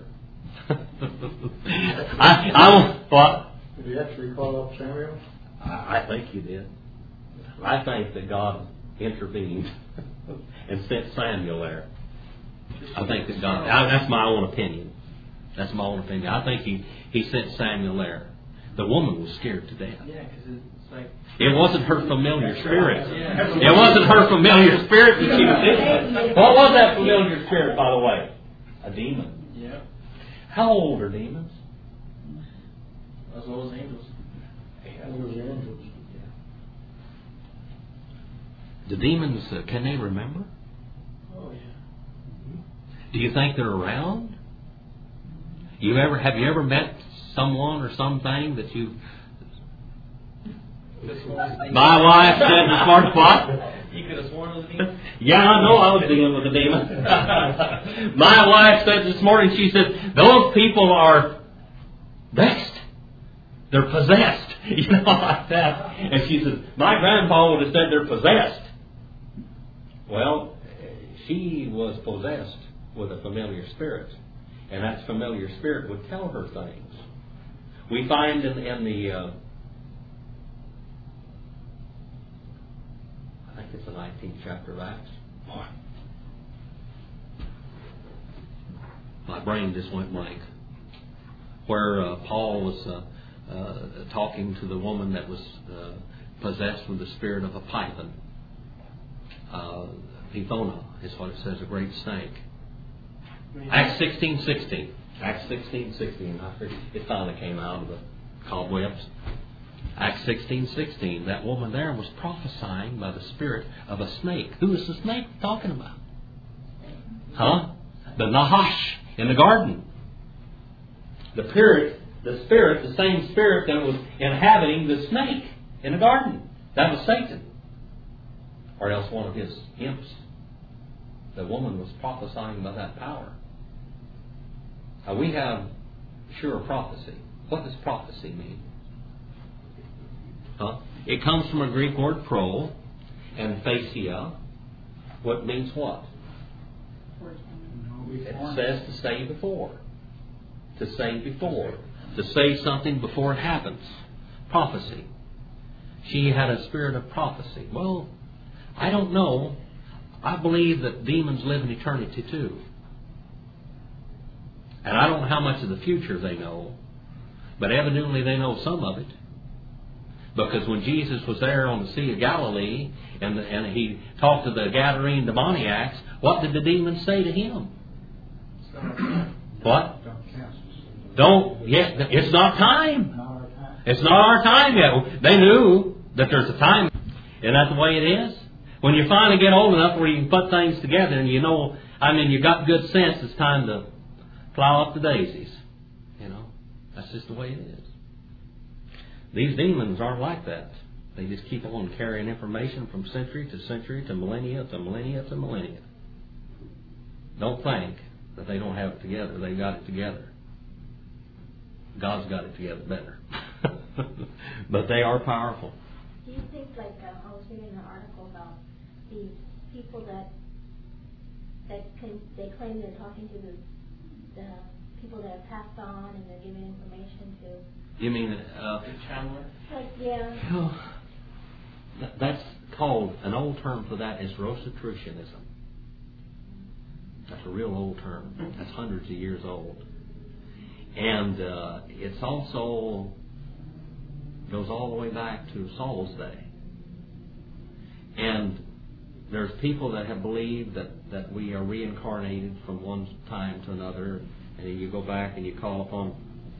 I, I what? Did he actually call up Samuel? I, I think he did. I think that God intervened and sent Samuel there. I think that God. I, that's my own opinion. That's my own opinion. I think he he sent Samuel there. The woman was scared to death. Yeah, because it's like... It wasn't her familiar spirit. It wasn't her familiar spirit that she was in. What was that familiar spirit, by the way? A demon. Yeah. How old are demons? As old as angels. It was the angels. The demons, uh, can they remember? Oh, yeah. Do you think they're around? You ever have you ever met someone or something that you... My wife said this morning, what? You could have sworn it was a demon? Yeah, I know I was dealing with a demon. My wife said this morning, she said, "Those people are vexed. They're possessed." You know, like that. And she says, "My grandpa would have said they're possessed." Well, she was possessed with a familiar spirit. And that familiar spirit would tell her things. We find in, in the... Uh, I think it's the nineteenth chapter of Acts. Boy. My brain just went blank. Where uh, Paul was uh, uh, talking to the woman that was uh, possessed with the spirit of a python. Uh, Pythona is what it says, a great snake. Acts sixteen sixteen. Acts sixteen sixteen. I figured it finally came out of the cobwebs. Acts sixteen sixteen. That woman there was prophesying by the spirit of a snake. Who is the snake talking about? Huh? The Nahash in the garden. The spirit, the spirit, the same spirit that was inhabiting the snake in the garden. That was Satan. Or else one of his imps. The woman was prophesying by that power. Now we have sure prophecy. What does prophecy mean? Huh? It comes from a Greek word pro and phasia. What means what? It says to say before. To say before. To say something before it happens. Prophecy. She had a spirit of prophecy. Well, I don't know. I believe that demons live in eternity too. And I don't know how much of the future they know, but evidently they know some of it. Because when Jesus was there on the Sea of Galilee and, and he talked to the Gadarene demoniacs, what did the demons say to him? What? Don't, yes, it's not time. It's not our time yet. They knew that there's a time. Isn't that the way it is? When you finally get old enough where you can put things together and you know, I mean, you got good sense, it's time to plow up the daisies. You know, that's just the way it is. These demons aren't like that. They just keep on carrying information from century to century to millennia to millennia to millennia. Don't think that they don't have it together. They've got it together. God's got it together better. But they are powerful. Do you think, like uh, I was reading an article about these people that that can, they claim they're talking to the, the people that have passed on and they're giving information to. You mean uh, Chandler? Like yeah. well, that's called, an old term for that is Rosicrucianism. That's a real old term. That's hundreds of years old. And uh, it's also goes all the way back to Saul's day. And there's people that have believed that, that we are reincarnated from one time to another, and you go back and you call upon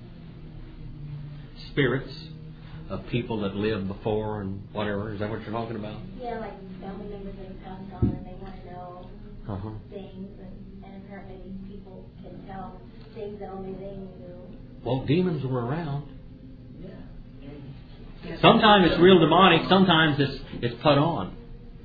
spirits of people that lived before and whatever. Is that what you're talking about? Yeah, like family members that have passed on and they want to know Uh-huh. things, and, and apparently these people can tell things that only they knew. Well, demons were around. Yeah. Sometimes it's real demonic. Sometimes it's it's put on.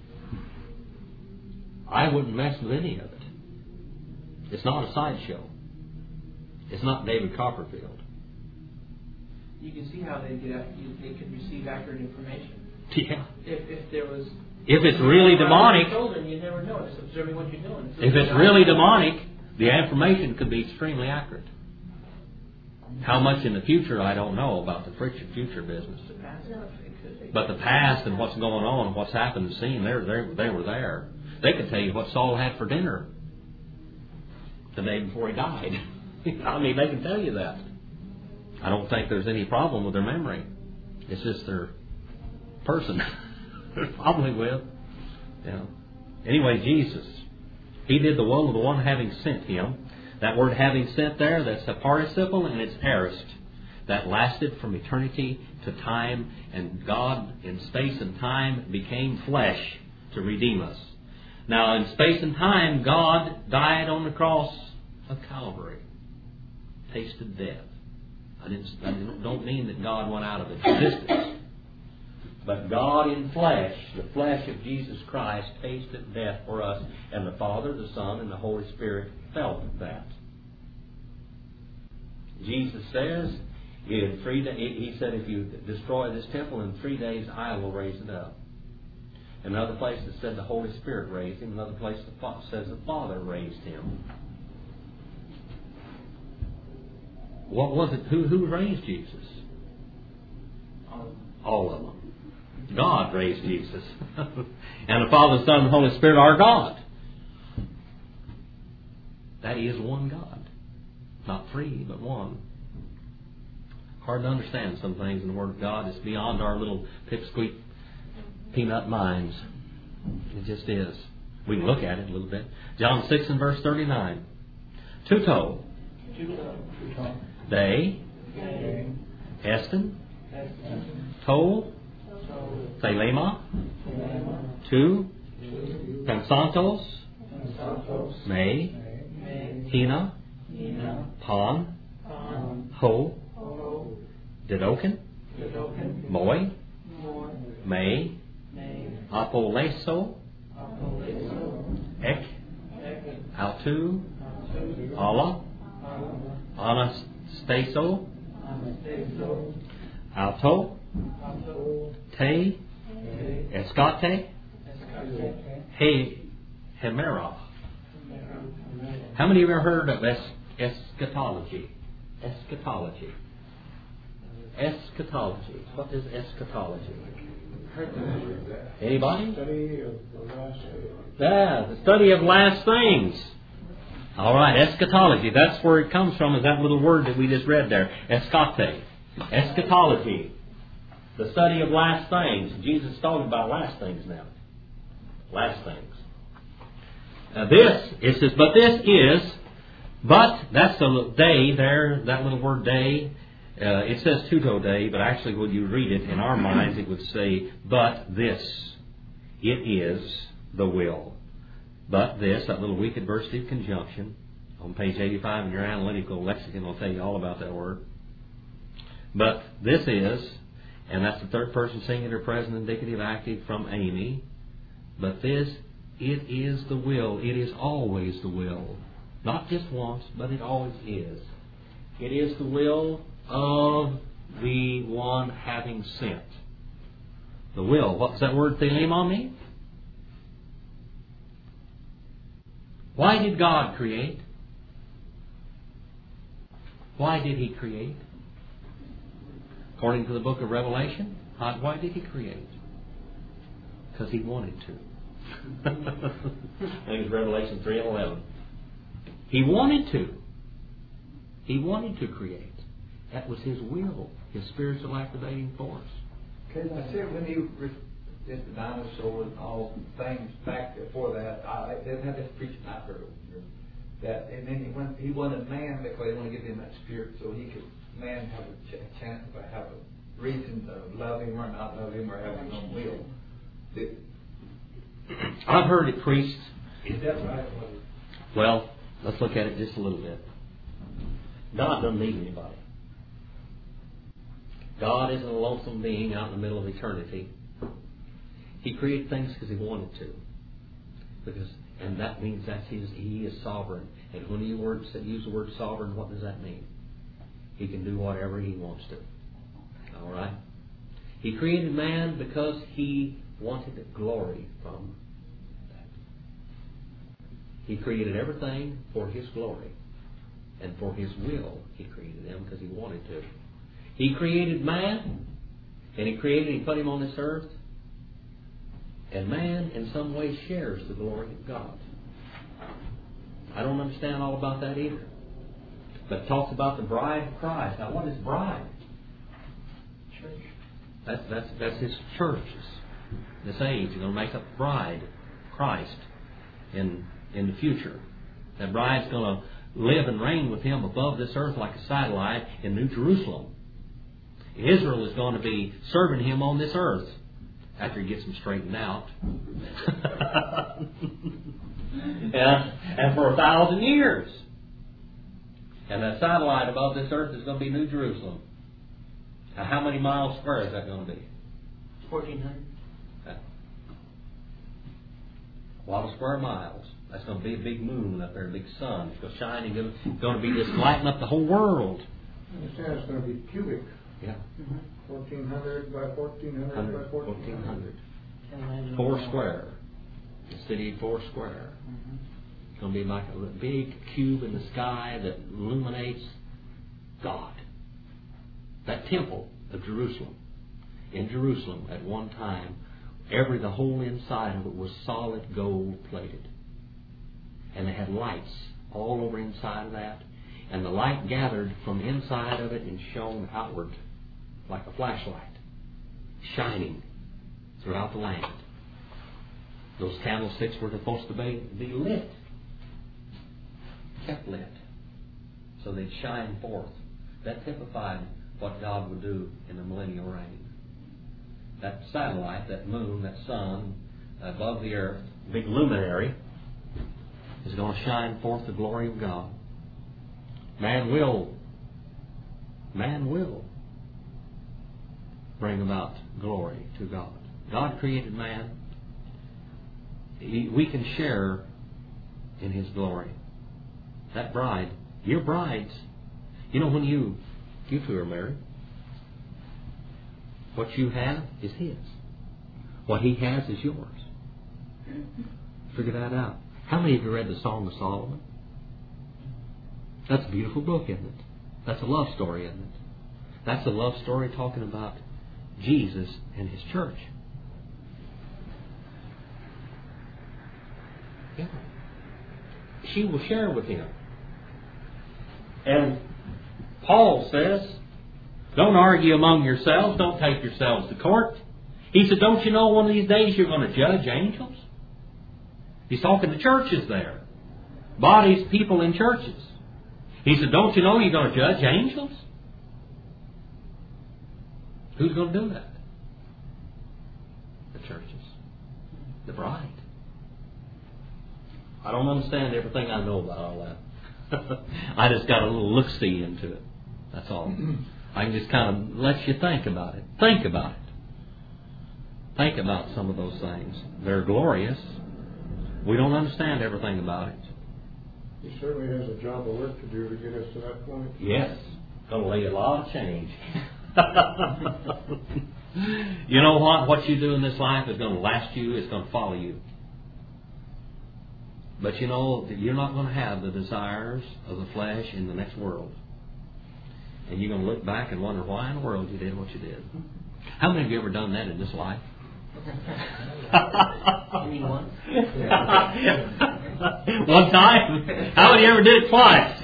I wouldn't mess with any of it. It's not a sideshow. It's not David Copperfield. You can see how they get you, they could receive accurate information. Yeah. If if there was If it's really demonic, children, you never know. Just observing what you're doing. if it's really demonic, the information could be extremely accurate. How much in the future, I don't know about the future business. The past, it could- But the past and what's going on and what's happened and seen, they they they were there. They could tell you what Saul had for dinner the day before he died. I mean, they can tell you that. I don't think there's any problem with their memory. It's just their person. Probably will. You know. Anyway, Jesus, He did the will of the one having sent Him. That word having sent there, that's a participle and it's aorist. That lasted from eternity to time, and God in space and time became flesh to redeem us. Now in space and time, God died on the cross of Calvary. Tasted death. I, didn't, I don't mean that God went out of existence. But God in flesh, the flesh of Jesus Christ, tasted death for us. And the Father, the Son, and the Holy Spirit felt that. Jesus says, in three days, He said, if you destroy this temple in three days, I will raise it up. Another place it said the Holy Spirit raised Him. Another place it says the Father raised Him. What was it? Who, who raised Jesus? All of them. God raised Jesus. And the Father, the Son, and the Holy Spirit are God. That is one God. Not three, but one. Hard to understand some things in the Word of God. It's beyond our little pipsqueak peanut minds. It just is. We can look at it a little bit. John six and verse thirty-nine. Tuto. They. Estin. To. Thelema. Tu. Pensantos. Me. Hina. Pon. Ho. Didoken. Moi. Me. Apoleso. Ek. Autu. Allah. Anastaso. Alto, te, escate, he, hemera. How many of you ever heard of es- eschatology? Eschatology. Eschatology. What is eschatology? Anybody? Study of the last day. Yeah, the study of last things. All right, eschatology. That's where it comes from, is that little word that we just read there. Escate. Eschatology. The study of last things. Jesus is talking about last things now. Last things. Now this, it says, but this is, but, that's the day there, that little word day. Uh, it says tuto day, but actually when you read it in our minds, it would say, but this, it is the will. But this, that little weak adversative conjunction, on page eighty-five in your analytical lexicon will tell you all about that word. But this is, and that's the third person singular present indicative active from Amy. But this, it is the will. It is always the will. Not just once, but it always is. It is the will of the one having sent. The will. What does that word thelema mean? Why did God create? Why did He create? According to the book of Revelation, why did He create? Because He wanted to. I think it's Revelation three and eleven. He wanted to. He wanted to create. That was His will, His spiritual activating force. Okay, I said when you re- just the dinosaurs and all things back before that, I didn't have this preaching I heard over here. That and then he went, he wanted man because he wanted to give him that spirit so he could man have a ch- chance to have a reason to love him or not love him or have his own will. Did, I've heard it preached. is that right? Well, let's look at it just a little bit. God doesn't need anybody. God isn't a lonesome being out in the middle of eternity. He created things because He wanted to. Because, and that means that's His, He is sovereign. And when you word, use the word sovereign, what does that mean? He can do whatever He wants to. All right? He created man because He wanted glory from that. He created everything for His glory. And for His will, He created them because He wanted to. He created man, and He created, He put him on this earth, and man in some way shares the glory of God. I don't understand all about that either. But it talks about the bride of Christ. Now what is bride? Church. That's, that's, that's His church. This age, He's going to make up the bride, Christ, in, in the future. That bride's going to live and reign with Him above this earth like a satellite in New Jerusalem. Israel is going to be serving Him on this earth after He gets them straightened out. and, and for a thousand years. And that satellite above this earth is going to be New Jerusalem. Now, how many miles square is that going to be? Fourteen hundred. A lot of square miles. That's going to be a big moon up there, a big sun. It's going to shine and it's going to be just lighting up the whole world. I understand it's going to be cubic. Yeah. fourteen hundred by fourteen hundred by fourteen hundred. Four square. The city four square. Mm-hmm. It's going to be like a big cube in the sky that illuminates God. That temple of Jerusalem. In Jerusalem at one time, every the whole inside of it was solid gold plated. And they had lights all over inside of that. And the light gathered from inside of it and shone outward like a flashlight, shining throughout the land. Those candlesticks were supposed to be, be lit, kept lit, so they'd shine forth. That typified what God would do in the millennial reign. That satellite, that moon, that sun above the earth, big luminary, is going to shine forth the glory of God. Man will, man will bring about glory to God. God created man. He, we can share in His glory. That bride, your brides, you know when you, you two are married, What you have is His. What He has is yours. Figure that out. How many of you read the Song of Solomon? That's a beautiful book, isn't it? That's a love story, isn't it? That's a love story talking about Jesus and His church. Yeah. She will share with Him. And Paul says, don't argue among yourselves. Don't take yourselves to court. He said, don't you know one of these days you're going to judge angels? He's talking to churches there. Bodies, people in churches. He said, don't you know you're going to judge angels? Who's going to do that? The churches. The bride. I don't understand everything I know about all that. I just got a little look-see into it. That's all. I can just kind of let you think about it. Think about it. Think about some of those things. They're glorious. We don't understand everything about it. He certainly has a job of work to do to get us to that point. Yes. Going to lay a lot of change. You know what? What you do in this life is going to last you. It's going to follow you. But you know, you're not going to have the desires of the flesh in the next world. And you're going to look back and wonder why in the world you did what you did. How many of you ever done that in this life? Anyone? One time? How many ever did it twice?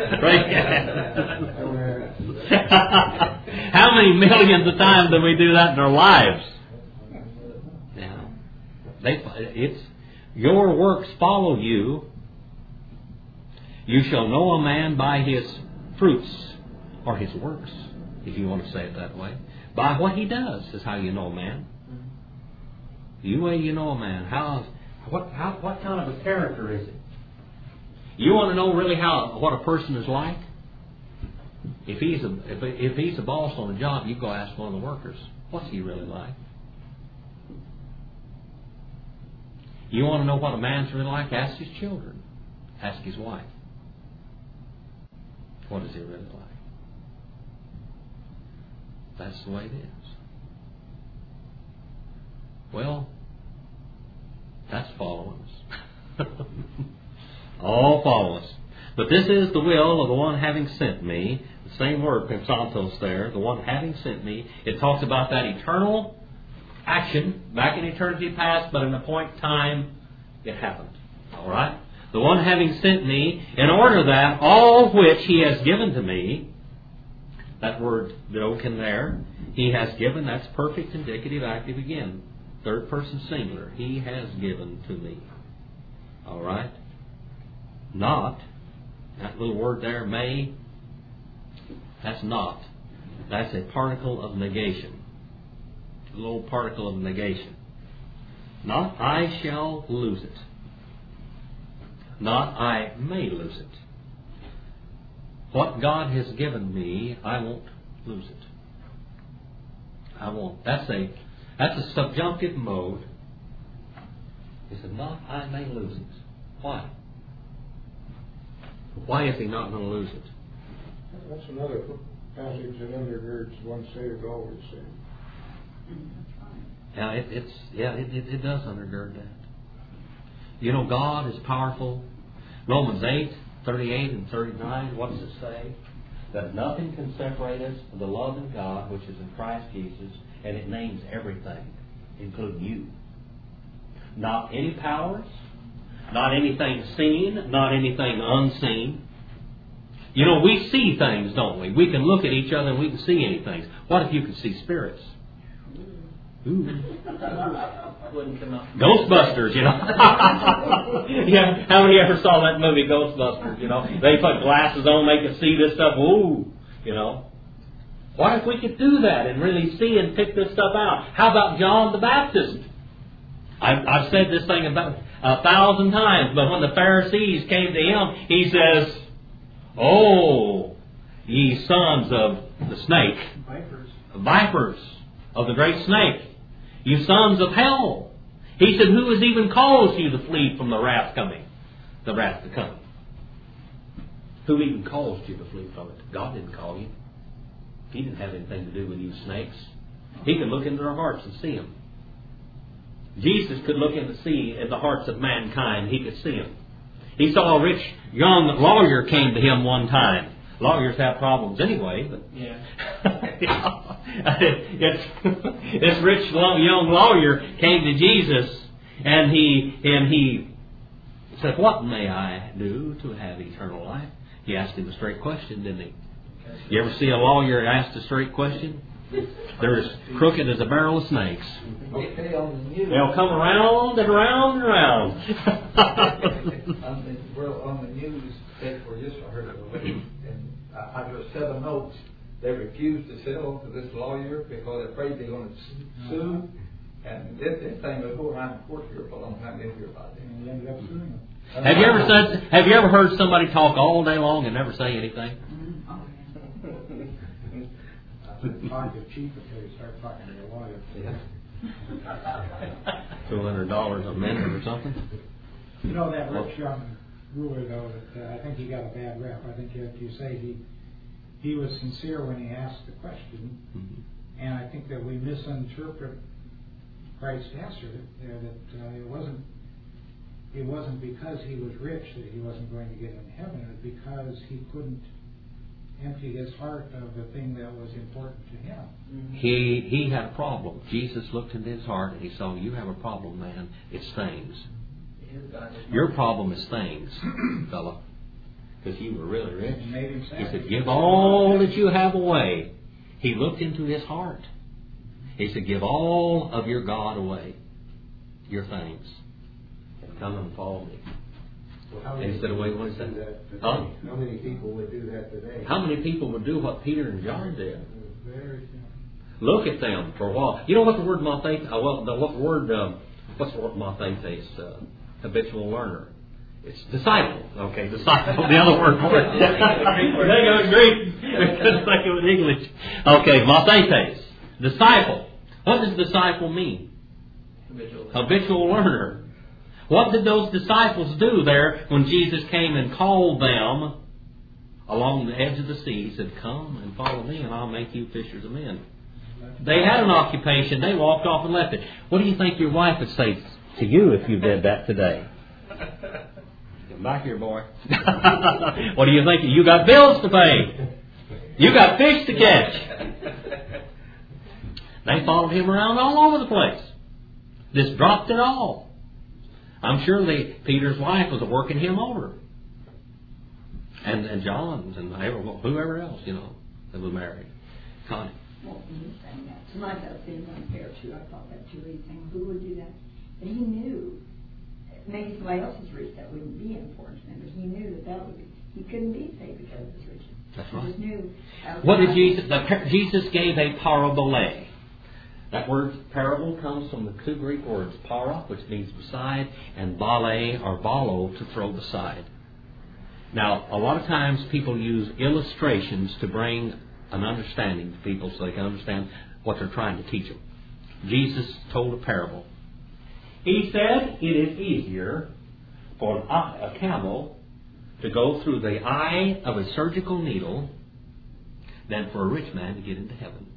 How many millions of times do we do that in our lives? Now, they, it's your works follow you. You shall know a man by his fruits, or his works, if you want to say it that way. By what he does is how you know a man. The way you know a man. How, what, how, what kind of a character is he? You want to know really how what a person is like? If he's a if, if he's a boss on a job, you go ask one of the workers, what's he really like? You want to know what a man's really like? Ask his children. Ask his wife. What is he really like? That's the way it is. Well, that's following us. All follow us. But this is the will of the one having sent me. The same word, Pensantos there, the one having sent me. It talks about that eternal action back in eternity past, but in a point in time, it happened. All right? The one having sent me, in order that all which He has given to me, that word Doken there, He has given, that's perfect indicative active again. Third person singular. He has given to me. All right? Not, that little word there, may, that's not. That's a particle of negation. A little particle of negation. Not I shall lose it. Not I may lose it. What God has given me, I won't lose it. I won't. That's a that's a subjunctive mode. He said, not I may lose it. Why? Why is he not going to lose it? That's another passage that undergirds once saved, always saved. Yeah, it, it's yeah, it, it, it does undergird that. You know, God is powerful. Romans eight, thirty-eight and thirty-nine, what does it say? That nothing can separate us from the love of God which is in Christ Jesus, and it names everything, including you. Not any powers, not anything seen, not anything unseen. You know, we see things, don't we? We can look at each other and we can see anything. What if you could see spirits? Ooh. Wouldn't come out. Ghostbusters, you know. Yeah, how many ever saw that movie, Ghostbusters? You know, they put glasses on, they could see this stuff. Ooh, you know. What if we could do that and really see and pick this stuff out? How about John the Baptist? I've, I've said this thing about a thousand times, but when the Pharisees came to him, he says, "Oh, ye sons of the snake, Vipers. vipers of the great snake, you sons of hell." He said, "Who has even caused you to flee from the wrath coming? The wrath to come. Who even caused you to flee from it? God didn't call you. He didn't have anything to do with you snakes. He could look into their hearts and see them. Jesus could look in the sea in the hearts of mankind. He could see them. He saw a rich young lawyer came to him one time. Lawyers have problems anyway, but Yeah. this rich young lawyer came to Jesus, and he and he said, "What may I do to have eternal life?" He asked him a straight question, didn't he? You ever see a lawyer ask a straight question? They're as crooked as a barrel of snakes. Okay, on the news. They'll come around and around and around. on the, well, on the news, they were just I heard of a lady, and uh, under Seven Oaks, they refused to sell to this lawyer because they're afraid they're going to sue. And this, this thing was going around the court here for a long time. They didn't hear about it. And he ended up suing him. Have you ever said? Have you ever heard somebody talk all day long and never say anything? Talk is cheap until you start talking to your lawyer. Two hundred dollars a minute or something. You know that rich young ruler, though, that uh, I think he got a bad rap. I think if you say he he was sincere when he asked the question, Mm-hmm. and I think that we misinterpret Christ's answer there, that uh, it wasn't it wasn't because he was rich that he wasn't going to get in heaven. It was because he couldn't empty his heart of the thing that was important to him. He he had a problem. Jesus looked into his heart and he saw, "You have a problem, man. It's things. Your problem is things, fella. Because you were really rich." And made him sad. He said, "Give all that you have away." He looked into his heart. He said, "Give all of your God away, your things, and come and follow me." Well, how And many he said, "Wait, people what is would do that?" today? Huh? How many people would do that today? How many people would do what Peter and John did? Very few. Look at them for a while. You know what the word mathetes? Uh, well, the what word? Um, what's the word mathetes? Uh, habitual learner. It's disciple. Okay, disciple. The other word for it. There goes Greek. We couldn't think of it in English. Okay, mathetes. Disciple. What does disciple mean? Habitual. Habitual learner. What did those disciples do there when Jesus came and called them along the edge of the sea? He said, "Come and follow me and I'll make you fishers of men." They had an occupation. They walked off and left it. What do you think your wife would say to you if you did that today? Come back here, boy. What do you think? You got bills to pay. You got fish to catch. They followed him around all over the place. Just dropped it all. I'm sure they, Peter's wife was working him over. And, and John and whoever else, you know, that was married. Connie. Well, he was saying that. Tonight that seemed unfair too. I thought that too. He's saying, who would do that? But he knew. Maybe somebody else was rich, that wouldn't be important to him. But he knew that that would be. He couldn't be saved because of his riches. That's He right. just knew. that was What did not- Jesus, the, Jesus gave a parabole. That word parable comes from the two Greek words, para, which means beside, and bale or balo, to throw beside. Now, a lot of times people use illustrations to bring an understanding to people so they can understand what they're trying to teach them. Jesus told a parable. He said it is easier for a camel to go through the eye of a surgical needle than for a rich man to get into heaven.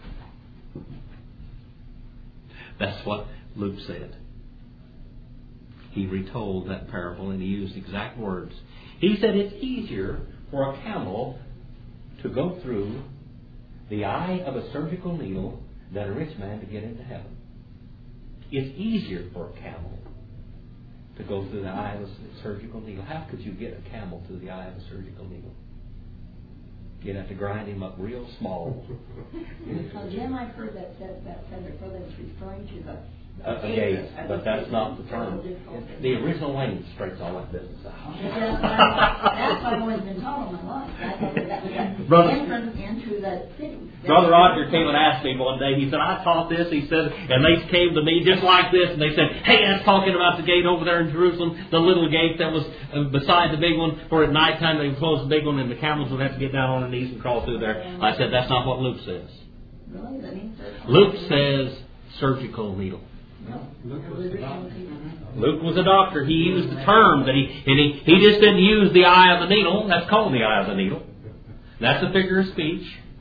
That's what Luke said. He retold that parable and he used exact words. He said it's easier for a camel to go through the eye of a surgical needle than a rich man to get into heaven. It's easier for a camel to go through the eye of a surgical needle. How could you get a camel through the eye of a surgical needle? You'd have to grind him up real small. So Jim, I've heard that said that said before that it's referring to the A, a gate, but that's not the term. The original language straightens all that business out. That's what I've always been taught all my life. That was the Brother- entrance into the city. Brother Roger came and asked me one day, he said, "I taught this," he said, and they came to me just like this, and they said, "Hey, that's talking about the gate over there in Jerusalem, the little gate that was uh, beside the big one, for at night time they would close the big one and the camels would have to get down on their knees and crawl through there." I said, "That's not what Luke says. Really? That means there's- Luke says surgical needle." No. Luke was the doctor. Luke was a doctor. He used the term that he, and he, he just didn't use the eye of the needle. That's called the eye of the needle. That's a figure of speech.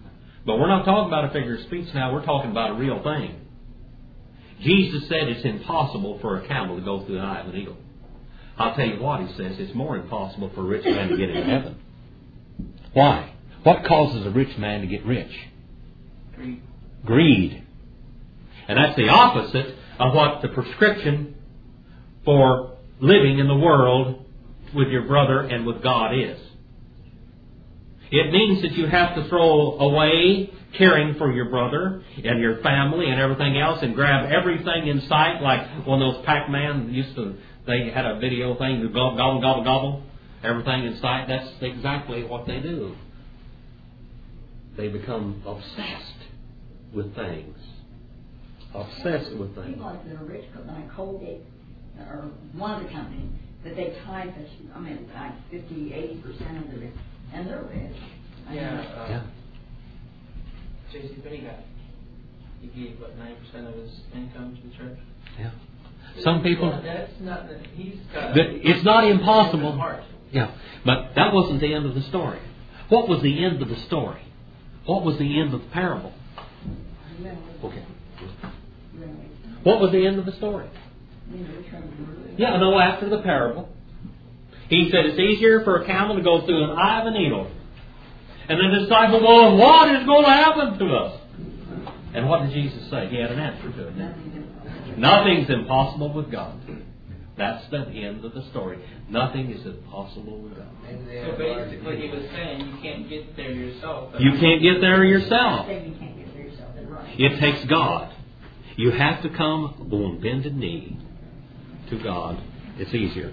But we're not talking about a figure of speech now. We're talking about a real thing. Jesus said it's impossible for a camel to go through the eye of a needle. I'll tell you what, he says, it's more impossible for a rich man to get into heaven. Why? What causes a rich man to get rich? Greed. Greed. And that's the opposite of what the prescription for living in the world with your brother and with God is. It means that you have to throw away caring for your brother and your family and everything else and grab everything in sight, like one of those Pac-Man used to, they had a video thing, to gobble, gobble, gobble, gobble, everything in sight. That's exactly what they do. They become obsessed with things. Obsessed with things. People like that are rich, like Colgate, or one of the companies, that they type, I mean, like fifty, eighty percent of the, and they're rich. I Yeah. mean, Uh, Yeah. J C Penney got, he gave, what, ninety percent of his income to the church? Yeah. Some people... Well, that's not, he's got... The- it's not impossible. Heart. Yeah, but that wasn't the end of the story. What was the end of the story? What was the end of the parable? Okay. What was the end of the story? Yeah, no, after the parable. He said it's easier for a camel to go through an eye of a needle. And the disciple, well, what is going to happen to us? And what did Jesus say? He had an answer to it. Nothing's impossible with God. That's the end of the story. Nothing is impossible with God. So basically he was saying you can't get there yourself. You can't get there yourself. You can't get there yourself, they're right. It takes God. You have to come on bended knee to God. It's easier.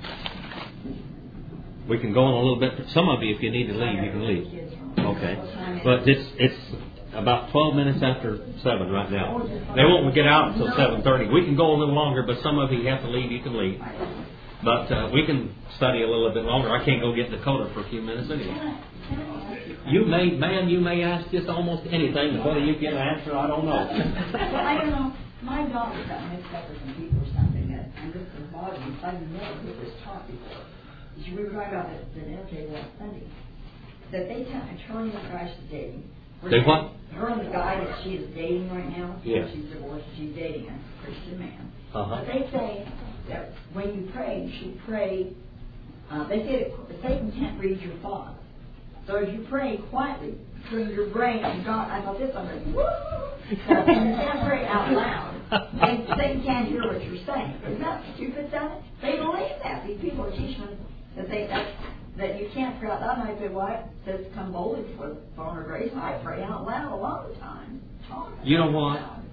We can go on a little bit. Some of you, if you need to leave, you can leave. Okay. But it's it's about twelve minutes after seven right now. They won't get out until seven thirty. We can go a little longer, but some of you have to leave, you can leave. But uh, we can study a little bit longer. I can't go get Dakota for a few minutes anyway. You may, man, you may ask just almost anything, but whether you get an answer, I don't know. Well, I don't know. My daughter got mixed up with some people or something, that, and this was bothering me. I didn't know who was taught before. We were talking about the, the dinner table on Sunday. That they tell Charlie and the guy she's dating. They what? Her and the guy that she is dating right now. Yeah. She's divorced. She's dating a Christian man. Uh-huh. But they say that when you pray, you should pray. Uh, they say that Satan can't read your thoughts. So as you pray quietly between your brain and God, I thought this one was woo. So you can't pray out loud. And Satan can't hear what you're saying. Isn't that stupid, Sally? They believe that. These people are teaching them that they that, that you can't pray out loud. And I say, well, it says come boldly before the throne of grace. And I pray out loud a lot of the time. Talk You know out what? loud.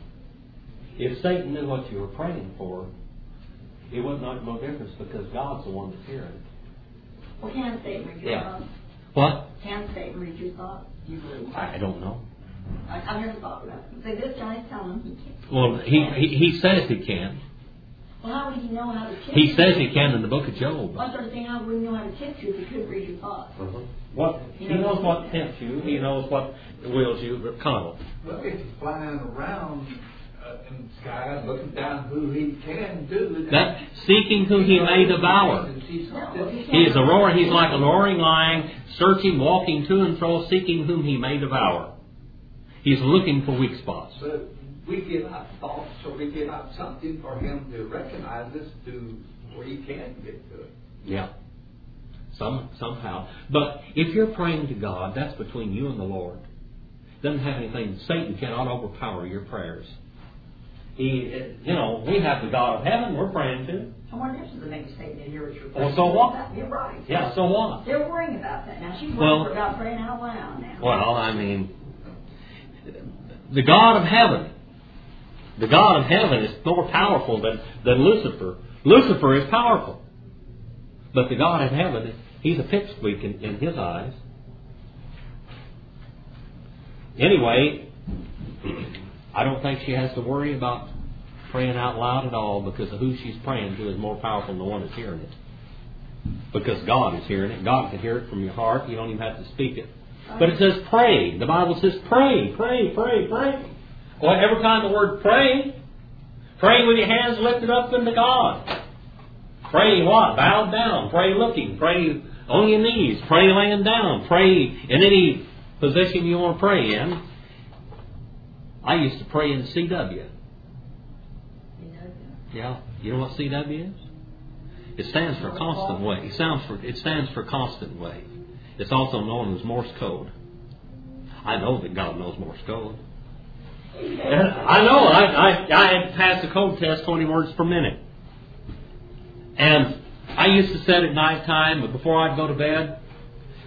If Satan knew what you were praying for, it wouldn't make no difference because God's the one that's hearing it. Well, can Satan read your Yeah. thoughts? What? Can Satan read your thoughts? You believe? I don't know. I, I've never thought about it. Say, this guy's telling him he can't. Well, he, he he says he can. Well, how would he know how to tip He you? says he can in the book of Job. Well, I started saying, how would he know how to tip you if he couldn't read your thoughts? What? He knows what tempts you. He knows what wills you. But Connell. Look, if he's flying around uh, in the sky, looking down who he can do. That seeking who he may devour. He is a roar. He's like a roaring lion, searching, walking to and fro, seeking whom he may devour. He's looking for weak spots. But we give out thoughts, so we give out something for him to recognize us to where he can get to it. Yeah. Some somehow. But if you're praying to God, that's between you and the Lord. Doesn't have anything. Satan cannot overpower your prayers. He, you know, we have the God of heaven we're praying to. So what difference does it make to Satan to hear what you're Well, praying? so what? You're right. Yeah, so what? They're worrying about that now. She's Well- worried about praying out loud now. Well, I mean, the God of heaven, the God of heaven is more powerful than, than Lucifer. Lucifer is powerful. But the God of heaven, he's a pipsqueak in, in his eyes. Anyway, I don't think she has to worry about praying out loud at all because who she's praying to is more powerful than the one that's hearing it. Because God is hearing it. God can hear it from your heart. You don't even have to speak it. But it says pray. The Bible says pray, pray, pray, pray. Well, every time the word pray, pray with your hands lifted up into God. Pray what? Bowed down. Pray looking. Pray on your knees. Pray laying down. Pray in any position you want to pray in. I used to pray in C W. Yeah, you know what C W is? It stands for constant wave. It sounds for it stands for constant wave. It's also known as Morse code. I know that God knows Morse code. I know. I I I had passed the code test, twenty words per minute, and I used to set at night time, but before I'd go to bed,